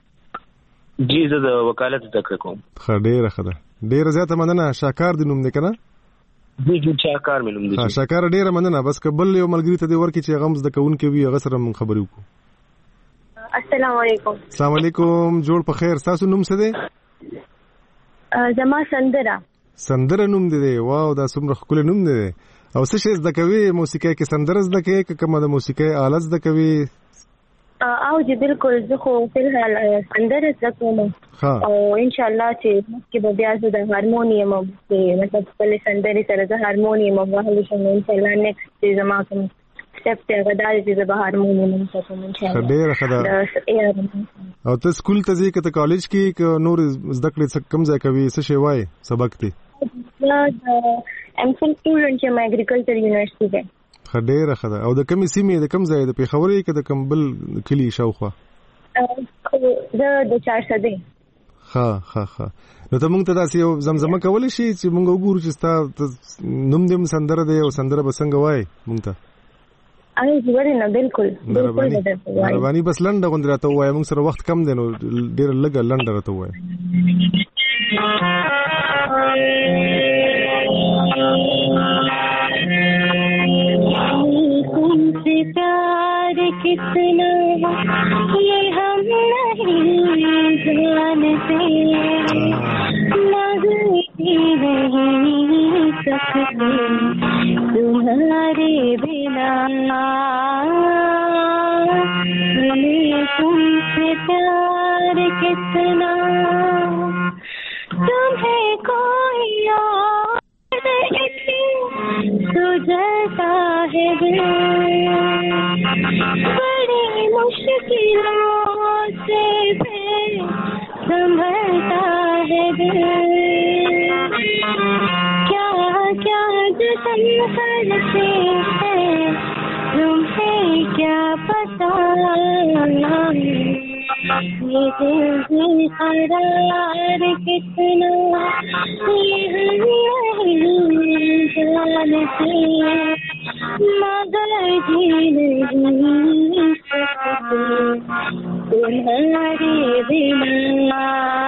جی زه د وکالت زده کړه کوم. ډېره ښه ده. ډېره زیاته مننه. شاکار د نوم دی کنه؟ جی شاکار مې نوم دی. شاکار ډېره مننه. بس قبل یو ملګری ته دی ورکی چې غمز د کون کې وی هغه سره مونږ خبرې وکړو. السلام علیکم. السلام علیکم. جوړ په خیر. تاسو نوم څه دی؟ زما سندره. سندره نوم دی. واو دا څومره ښکلی نوم دی. او څه شی زده کوي موسیقۍ کې؟ سندره زده کوي که کومه د موسیقۍ آله زده کوي؟ او جی بالکل زه خو فی الحال سندره زده کوم او ان شاء الله چې مخکې به بیا زه د هارمونیم مطلب خپلې سندرې سره زه هارمونیم وهلی شم. ان شاء الله نیکسټ چې زما کوم سټپ دی هغه دا دی چې زه به هارمونیم زده کوم ان شاء الله. ډېره ښه ده. او ته سکول ته ځې که ته کالج کې که نور زده کړې کوم ځای کوي څه شی وایي سبق دی؟ ام فل سټوډنټ یم اګریکلچر یونیورسيټي کې. ډېره ښه ده. او د کومې سیمې د کوم ځای د پېښور کې د کوم بل کلي شاوخوا؟ زه د چارسدې. ښه نو ته مونږ ته داسې یو زمزمه کولی شي چې مونږ وګورو چې ستا نوم دې سندره دی او سندره به څنګه وایي مونږ ته؟ بالکل مهرباني. بس لنډه غوندې راته ووایه. مونږ سره وخت کم دی نو ډېره لږه لنډه راته ووایه. तुमसे प्यार कितना ये हम नहीं जानते लगती नहीं सकते तुम्हारे बिना तुमसे प्यार कितना तुम्हें कोई और सुझता है दिल बड़ी मुश्किलों से संभलता है दिल क्या क्या जतन करते हैं तुम्हें क्या पता ये दिल में करार कितना ये नहीं जानते मगर जी नहीं सकते तुम्हारे बिना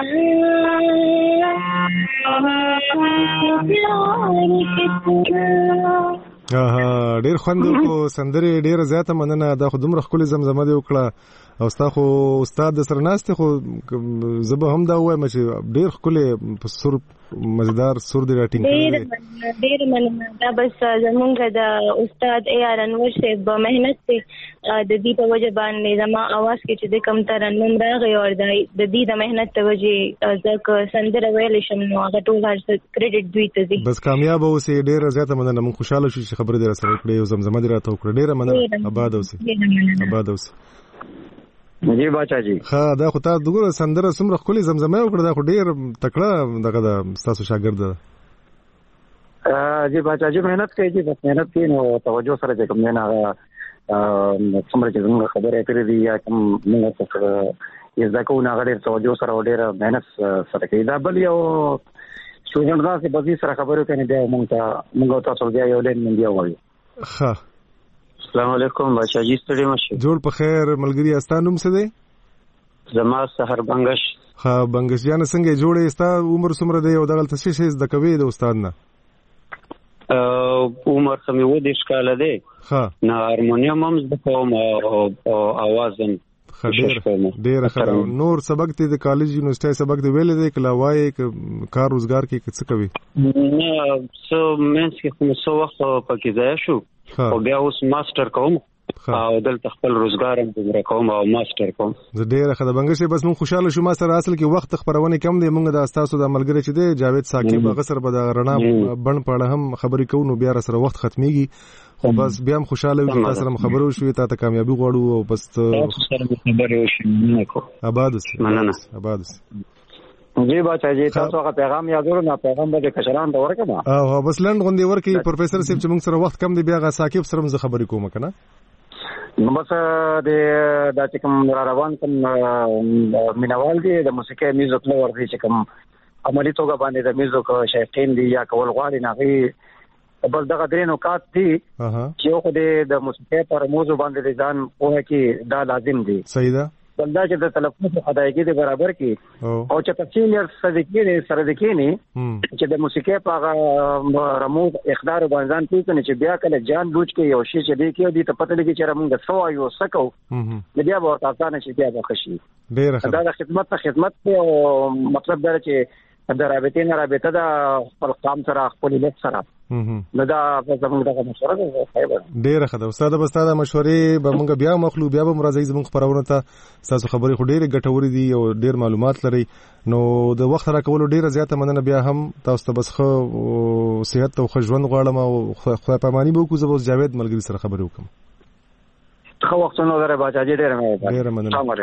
प्यार कितना. ډېر خوند وکړو. سندرې ډېره زیاته مننه. دا خو دومره ښکلې زمزمه دې وکړه او ستا خو استاد د سره ناست دی خو زه به هم دا ووایم چې ډېر ښکلې په سور مزیدار سور دې راټینګ کړی. ډېر مننه. دا بس زمونږ د استاد اے آر انور صاحب محنت دی د دې په وجه باندې زما اواز کې چې د کم ترنم راغی او د دې د محنت په وجه زه سندره ویلی شم نو هغه ټول هر څه کریډټ دوی ته دی. بس کامیاب اوسې. ډېره زیاته مننه. موږ خوشحاله شو چې خبرې دې راسره وکړې او زمزمه دې راته وکړه. ډېره مننه. آباد اوسې. آباد اوسې. جی باچا جی. ښه دا خو تا دغه سندره څومره ښکلې زمزمه وکړه. دا خو ډېر تکړه دغه د ستاسو شاګرد ده. جی باچا جی محنت کوي. جی بس محنت کوي نو توجه سره چې کوم نه هغه څومره چې موږ خبرې کړې دي یا کوم موږ څه یې زده کوو هغه ډېر توجه سره او ډېر محنت سره کوي. دا بل یو سټوډنټ دا چې بزي سره خبرې کوي بیا موږ تاسو بیا یو لین مونږ دی وایو. ښه السلام علیکم بادشاہ جی. ستړي مشه. جوړ په خیر ملګری. استا نوم څه دی؟ زما سحر بنگش. ها بنگش جان څنګه جوړې؟ استا عمر څومره دی او دغه څه شي زده کوي د استاد نه؟ عمر سمې و دې ښکاله دی. ها نه هارمونیم هم زده کوم او आवाज هم. ډېر ښه. نور سبق ته د کالج یونیورسيټي سبق دی ویلې دی کله وایي کار روزګار کې څه کوي؟ نه سو مینس کې کوم څه وخت پکې ځای شو او بیا اوس ماستر کوم او دلته خپل روزګار هم دومره کوم او ماستر کوم. زه ډېره ښه ده بنګشه بس مونږ خوشاله شو. ما سره اصل کې وخت خبرونه کم دی. مونږ د استاسو د ملګری چې دی جاوید ثاقب هغه سره به د رڼا بڼ په اړه هم خبرې کوو نو بیا سره وخت ختميږي خو بس بیا هم خوشاله یو تاسو سره خبرو شو ته کامیابی غواړو او بس تاسو سره خبرې وشي کو آباد اوسئ. مننه. آباد اوسئ. جی بچا جی تاسو هغه پیغام یادورو نه پیغام به کشران د ورکه او بس لند غوندي ورکی پروفیسور صاحب چې موږ سره وخت کم دی بیا غا ثاقب سره موږ خبرې کوم کنه. نو بس د چې کوم را روان کوم مینوال دي د موسیقي میوزیک لور دي چې کوم عملی توګه باندې د میوزیک شایقین دي یا کول غواړي نه بس دغه درې نکات دي چې یو خو د موسیقي پر موضوع باندې ځان په کې دا لازم دي. صحیح ده. بلدا چې د تلفظ ادایګي د برابر کی او چې تفصیل یې سره د کینی چې د موسیقي په رموز اقدار باندې پیژنې چې بیا کله جان بوج کې یو شی چې دی کې دي ته پته لګي چې موږ سو یو سکو بیا به تاسو نه چې بیا به خشي ډیره دا د خدمت او مطلب دا چې د رابطه د خپل قام سره خپل لیک سره نو دا زموږ دغه مشوره ده. ډیره ښه ده استاد. بس دا مشورې به موږ بیا مخلو بیا به مرزي زموږ خبرونه ته تاسو خبرې خو ډیره ګټورې دي او ډیر معلومات لري نو د وخت راکولو ډیره زیاته مننه. بیا هم تاسو ته بس خو صحت او ژوند غواړم او خدای پاماني به وکړو. زه جاوید ملګری سره خبرې وکم. خو وخت نو لري باچا جی ډیره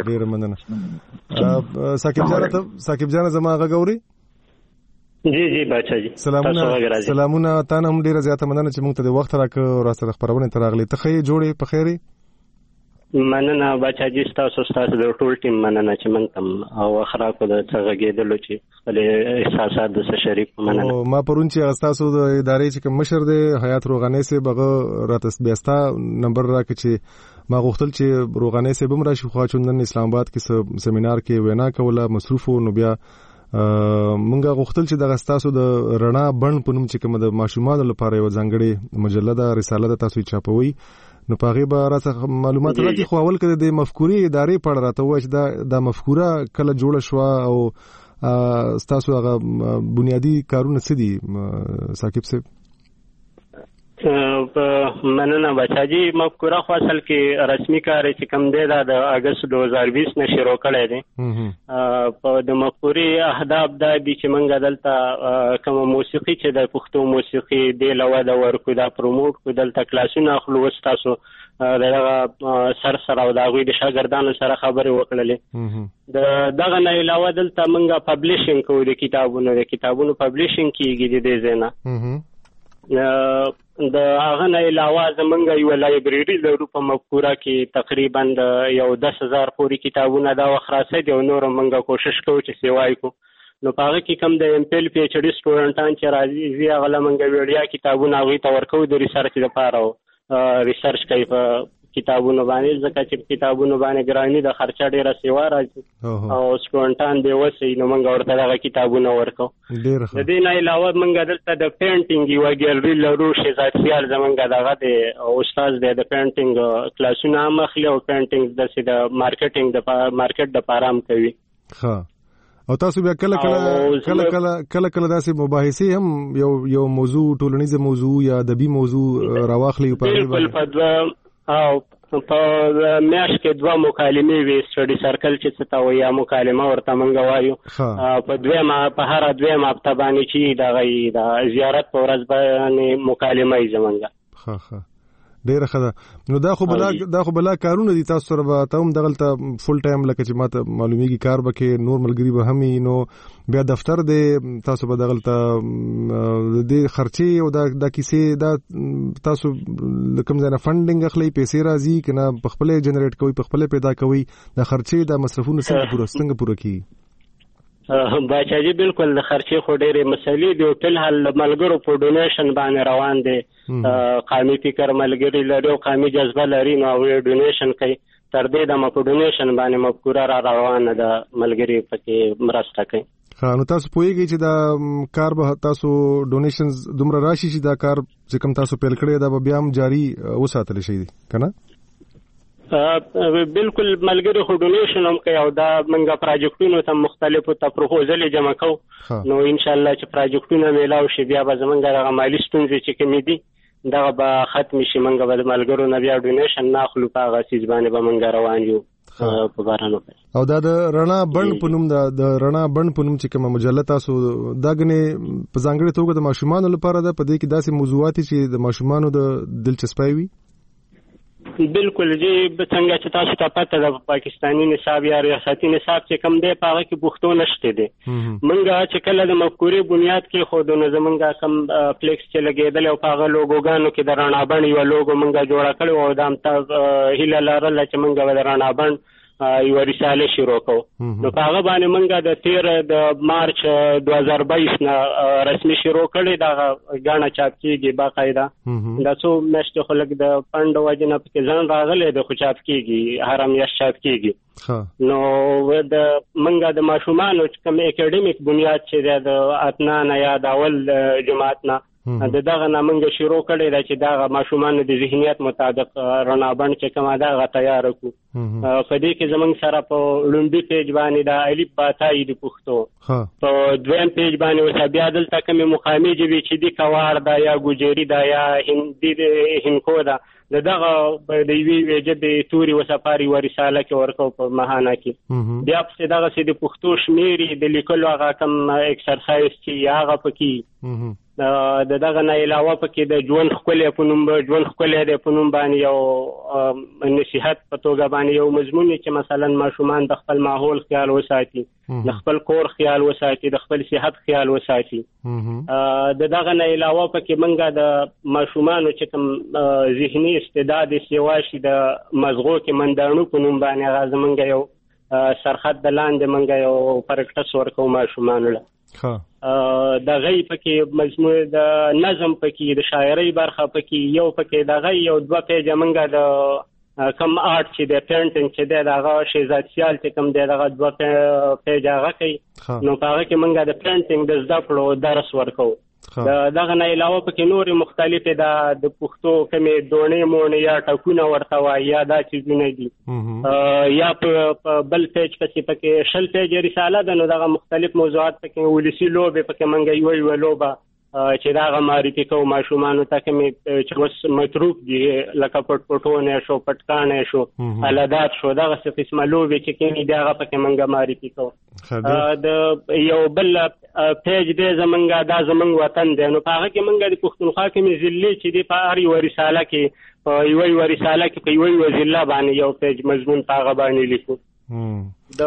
مننه. ثاقب جان زما غوړي. جی باچا جی سلامونه تاسو هم ډیره زیاته مننه چې موږ ته د وخت راکړو را سره خبرونه تراغلي ته خې جوړې په خیري. مننه باچا جی تاسو د ټول ټیم مننه چې من تم او اخراکو د څنګهګېدل چې خپل احساسات د شریک مننه. ما پرون چې تاسو د ادارې چې کوم مشر دی حیات روغاني سي بغه راتس بیاستا نمبر راکې چې ما غوښتل چې روغاني سي بم راشي خو چندن اسلام آباد کې سیمینار کې وینا کوله مصروف نو بیا مونږه غوښتل چې د غستاسو د رڼا بڼ په نوم چې کوم د ماشومان لپاره یو ځانګړي مجله ده رساله ده تاسو چاپوي نو په هغه به راته معلومات راکړي. خو اول کړه د مفکوري ادارې په اړه راته وایي چې دا مفکوره کله جوړه شو او تاسو هغه بنیادی کارونه څه دي ثاقب صاحب؟ مننه بچا جی. مفکوره خو اصل کې رسمي کار چې کوم دی دا د اگست 2020 نه شروع کړی دی. په د مفکوري اهداف دا دي چې موږ دلته کوم موسیقي چې د پښتو موسیقي دی لوه د ورکو دا پروموټ کو دلته کلاسونه اخلو تاسو دغه سره او د غوی د شاګردانو سره خبرې وکړلې. دغه نه علاوه دلته موږ پبلشینګ کوو د کتابونو پبلشینګ کیږي د دې ځای د هغه نه علاوه زمونږ یو لایبرری لرو په مفکوره کې تقریبا د یو 10,000 پورې کتابونه دا خلاصې دي او نور موږ کوشش کوو چې سیوای کو نو په هغه کې کم د ایم پی ایل پی ایچ ډي سټوډنټان چې راځي هغه لمنګ ویډیا کتابونه هغه ته ورکو د ریسرچ لپاره ریسرچ کوي په کتابونو باندې ځکه چې کتابونو باندې ګرانی د خرچه ډیره سیوا راځي او سټوډنټان دی وسی نو موږ ورته دغه کتابونه ورکو. د دې نه علاوه موږ دلته د پینټینګ یو ګیلری لرو شیزات خیال زمونږ دغه د استاد د پینټینګ کلاسونه هم اخلي او پینټینګ د مارکیټینګ د مارکیټ د پارام کوي. ها او تاسو بیا کله داسې مباحثې هم یو موضوع ټولنیز موضوع یا ادبي موضوع راواخلي په او په میاشت کې 2 مکالمې وي سټډي سرکل چې څه ته وایي مکالمه ورته مونږ وایو په هر 2 هفته باندې چې د زیارت په ورځ باندې مکالمه یې زمونږ. ها ډیره ښه ده. نو دا خو بلا کارونه دي تاسو سره به ته هم دغلته فول ټایم لکه چې ماته معلومیږي کار به کې نور ملګري به هم نو بیا دفتر دی تاسو به دغلته د خرچي او د کیسې دا تاسو کوم ځای نه فنډینګ اخلي پیسې راځي کنه په خپل جنریټ کوي په خپل پیدا کوي د خرچي د مصرفونو څنګه پوره کی؟ باچا جی بالکل د خرچې خو ډېرې مسلې دي او په حال ملګرو په ډونیشن باندې روان دي. قامي فکر ملګری لري او قامي جذبه لري نو ډونیشن کوي تر دې د په ډونیشن باندې مفکوره را روانه ده ملګری پکې مرسته کوي. نو تاسو پوهیږئ چې دا کار به تاسو ډونیشنز دومره راشي چې دا کار چې کوم تاسو پیل کړی دا به بیا هم جاری وساتل شي کنه؟ بالکل ملګری خو ډونیشن هم کوي او دا منګه پروجیکټونو ته مختلفو ته پروپوزل جمع کوو نو ان شاء الله چې پروجیکټونه میلاو شي بیا به زمونږ هغه مالي ستونزې چې کومې دي دا به ختم شي منګه به ملګرو نه بیا ډونیشن ناخلو په هغه سیس باندې به منګه روان یو په بارانو او دا د رڼا بند پونم د رڼا بند پونم چې کومه مجله تاسو دا غني په ځانګړي توګه د ماشومانو لپاره ده په دې کې داسې موضوعات چې د ماشومانو د دلچسپي وي بالکل جی څنګه چې تاسو ته پته ده پاکستاني نصاب یا ریاستي نصاب چې کم دی په هغه کې پښتو نشته دی منګه چې کله د مفکورې بنیاد کې خو د زمونږه کم فلیکس چې لګېدل او په هغه لوګوګانو کې د رڼا بڼ یو لوګو منګه جوړه کړو او د امتا هیله لرله چې منګه د رڼا بڼ یو رساله شروع کوو نو په هغه باندې منګه د 13 د مارچ 2022 نه رسمي شروع کړي دا غاڼه چاپ کیږي باقاعده دا څو میاشتې خلک د پند وجنه په ځان راغلي د خو چاپ کیږي هر میاشت چاپ کیږي نو د منګه د ماشومانو کوم اکیډمیک بنیاد چې د اتنان یا د اول جماعت نه دغه نامنګ شروع کړي دا چې دا ماشومان د ذهنیت مطابق رڼا بڼ چې کومه دا تیار کړو په دې کې زمونږ سره په لومبي پیج باندې دا الف با تا د پښتو په دویم پیج باندې اوس بیا دلته کومه مقامي جبي چې د کوار دا یا ګوجری دا یا هندي د هنکو دا دغه د وی وجب توري وسفاري ورساله کې ورکو په مهانه کې بیا په دغه سي د پښتو شمیري د لیکلو هغه کم ایکسرسایز چې هغه پکې دغه نه علاوه پکې د ژوند خپلې په نوم باندې یو نصيحت په توګه باندې یو مضمون چې مثلا ماشومان د خپل ماحول خیال وساتي د خپل کور خیال وساتي د خپل صحت خیال وساتي دغه نه علاوه پکې منګه د ماشومانو چې کوم ذهني استعداد سیواشي د مزغو کې مندانو په نوم باندې غاز منګه یو سرحد د لاندې منګه یو پرکټس ورکو ماشومانو له د غي پکې مجموعه د نظم پکې د شاعرۍ برخه پکې یو پکې د غي یو دوه پیج منګه د کم آرټ چې د پینټینګ چې دغه شیزات سیال چې کم دغه دوه پیج هغه کوي نو هغه کې منګه د پینټینګ د زده کړو درس ورکو دغه نه علاوه پکې نور مختلفه د پښتو کمې دونې مونې یا ټکونه ورته وای یا دا چیزونه دي یا په بل پیج پکې شل پیج رساله ده نو دغه مختلف موضوعات پکې ولسی لوبه پکې منګه یو لوبه چې دا معرفي کوو ماشومانو ته کومې چې اوس متروک دي لکه پټپټونه شو پټکانې شو علادات شو دغه څه قسمه لوبې چې کومې دغه پکې منګه معرفي کوو د یو بل پیج دې زمونږه دا زمونږ وطن دی نو هغه کې منګه د پښتونخوا کې مزلي چې دی په هر یو رساله کې په یو رساله کې په یو ضلع باندې یو پیج مضمون هغه باندې لیکو د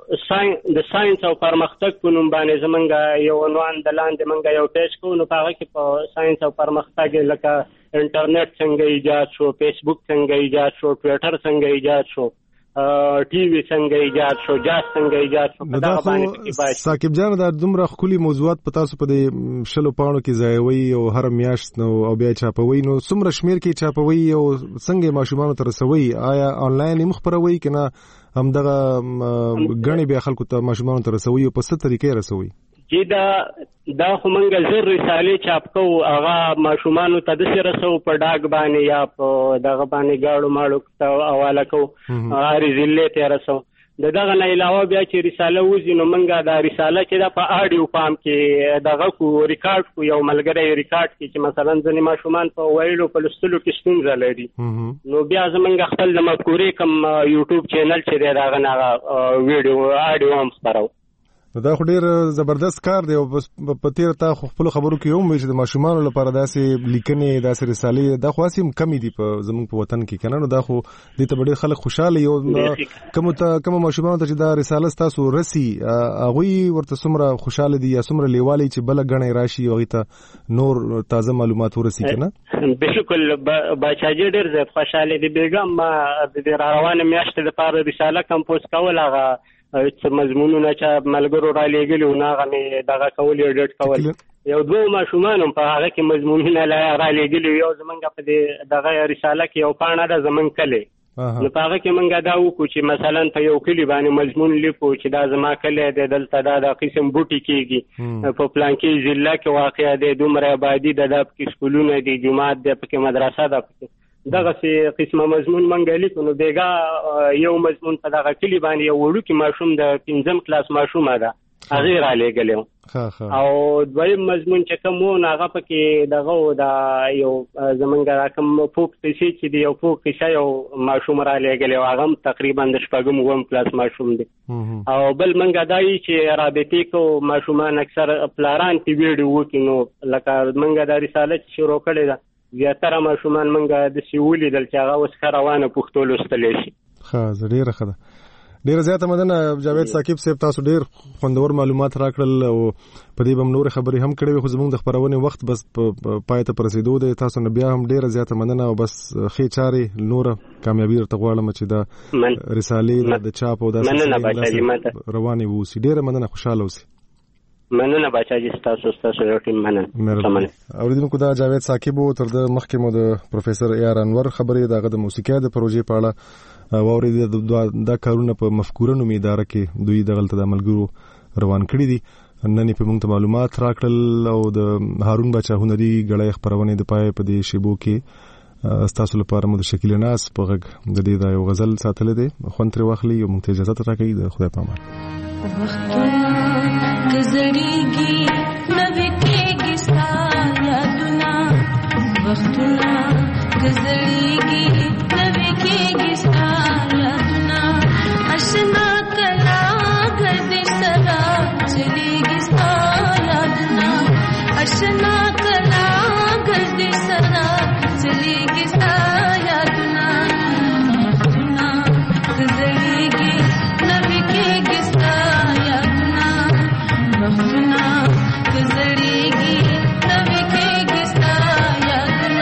ساينس او پرمختګ په نوم باندې زمونږه یو عنوان د لاندې منګه یو پیج کو نو هغه کې په ساينس او پرمختګ لکه انټرنیټ څنګه ایجاد شو فیسبوک څنګه ایجاد شو ټوئیټر څنګه ایجاد شو ټي وی څنګه ایجاد شو جاز څنګه ایجاد شو دا باندې ثاقب جان دا دومره خولي موضوعات په تاسو په دې شلو پاڼو کې ځایوي او هر میاشت نو او بیا چاپوي نو څومره شمیر کې چاپوي او څنګه ماشومان تر رسوي آیا انلاین مخبروي کنه هم دغه غني بیا خلکو ته ماشومان تر رسوي او په څه طریقې رسوي چې دا خو منګه زر رسالې چاپ کوو هغه ماشومانو ته د رسو په ډاګ باندې یا په دغه باندې گاړو ماړو ته حواله کوو هرې ضلع ته رسو دغه نه علاوه بیا چې رساله وځي نو منګه دا رساله چې دا په آډیو فارم کې دغه کو ریکارډ کو یو ملګری ریکارډ کې چې مثلا ځنې ماشومان په ویلو په لستلو کې ستونزه لري نو بیا زمونږ خپل د مفکورې کوم یوټیوب چینل چې دی دغه نه ویډیو آډیو هم خپرو دا خو ډیر زبردست کار دی او په تیر تا خپل خبرو کې هم چې د ماشومانو لپاره داسې لیکنې داسې رسالې دا خو اسیم کمی دي په زموږ په وطن کې کنه نو دا خو دې ته ډیر خلک خوشاله یو کوم ماشومان ته چې دا رساله تاسو رسی هغه ورته څومره خوشاله دي یا څومره لیوالي چې بل غنې راشي او ته نور تازه معلومات ورسی کنه بالکل بچاجي ډیر زیات خوشاله دي بیګم ما د روانه میاشتې لپاره رساله کمپوز کول هغه چې مضمونونه چې ملګرو را لېږلي و نو هغه مې دغه کول ایډیټ کول یو دوه ماشومان هم په هغه کې مضمونونه را لېږلي یو زمونږ په دغه رساله کې یو پاڼه ده زمونږ کلی نو په هغه کې مونږ دا وکړو چې مثلا په یو کلي باندې مضمون لیکو چې دا زما کلی دی دلته دا د قسم بوټي کېږي په پلانکي ضلع کې واقع دی دومره آبادي ده دا پکې سکولونه دي جومات دی پکې مدرسه ده پکې دغه څه قسمه مضمون منګ لیکو نو بیګا یو مضمون په دغه کلی باندې یو وړوکی ماشوم د 5م کلاس ماشومه ده هغه را لګلو او دویم مضمون چې کوم هغه پکې دغه د یو زمونږ راکم فوق قصې چې دی یو فوق قصه یو ماشوم را لګلو هغه تقریبا د 4م کلاس ماشوم دی او بل منګه دای چې رابطې کو ماشومان اکثر پلاران تی ویډیو وکینو لکه منګه د رساله شروع کړي دا زیاتره ماشومان منګه د سیولې دل چې هغه اوس روانه پښتو لوستلی شي. ښه ډیره ښه ده ډیره زیاته مننه جاوید ثاقب صاحب تاسو ډیر خوندور معلومات راکړل او په دې بم نور خبرې هم کړې خو زموږ د خبرونې وخت بس پای ته رسیدو دی تاسو نه بیا هم ډیره زیاته مننه او بس خې چاري نور کامیابی ورته غواړم چې دا رسالې د چاپ او د رواني ووسی ډیره مننه خوشاله اوسئ. مننه بچاجي تاسو یو ټیم مننه. اوریدونکو دا جاوید ثاقب تر د مخکې مو د پروفیسور یار انور خبرې دغه د موسیقي د پروژې په اړه واورید دا کارونه په مفکوره نومي اداره کې دوی دغلته د ملګرو روان کړی دي. نن په موږ ته معلومات راکړل او د هارون بچا هنري غړې خبرونه د پای په دې شیبو کې تاسو لپاره مو د شکیل ناس په غږ د دې دا یو غزل ساتل دي خو تر واخلي او موږ ته اجازه راکړئ د خدای په امان. گزریگی نبکیگی سایادنا وقتنا گزریگی نبکیگی سایادنا اشنا کلا گردی سرا چلیگی سایادنا اشنا کلا گردی سرا چلیگی سایادنا وقتنا گزریگی نبکیگی سایادنا وقتنا گزریگی نبکیگی سایادنا.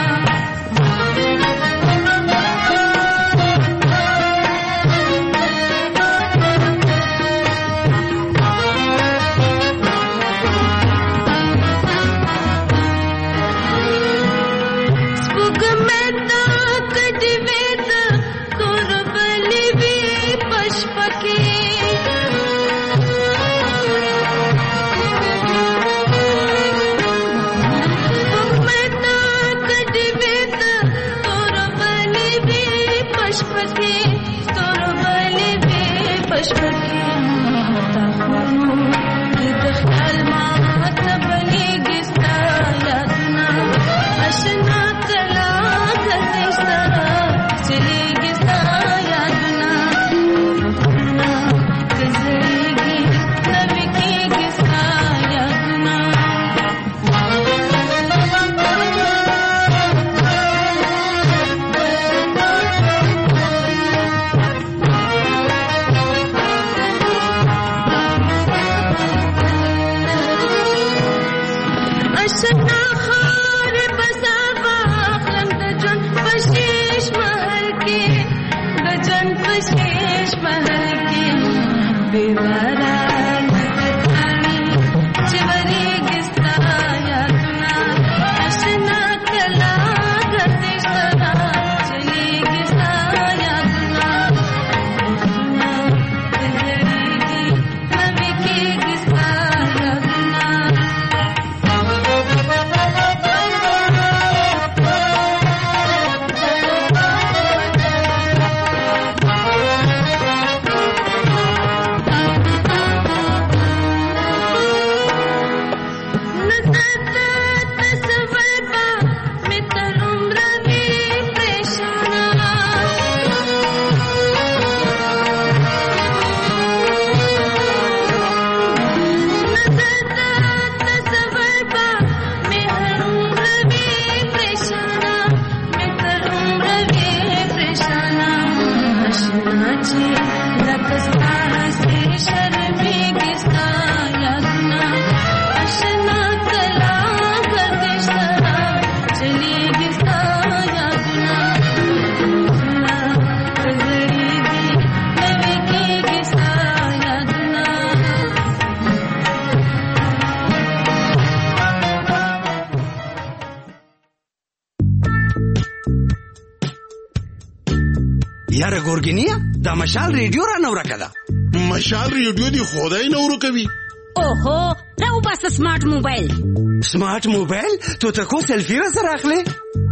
یاره ګورګینیا دا مشال ریډیو را نو راکړه. مشال ریډیو دی خدای نو ورکوي. اوهو راو بس سمارټ موبایل. سمارټ موبایل ته کو سلفي را سره اخلي.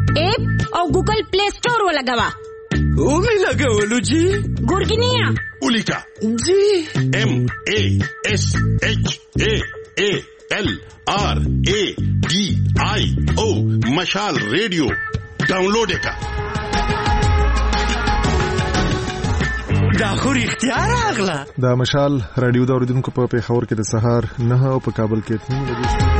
ایپ او ګوګل پلی سٹور ولګوا. او می لګولو جی. ګورګینیا ولیکا جی. MASHALRADIO مشال ریډیو ډاونلوډ کا. دا خو اختیار اغلا. دا مشال رادیو دا اوریدونکو په پیښور کې د سهار 9 او په کابل کې 3 بجې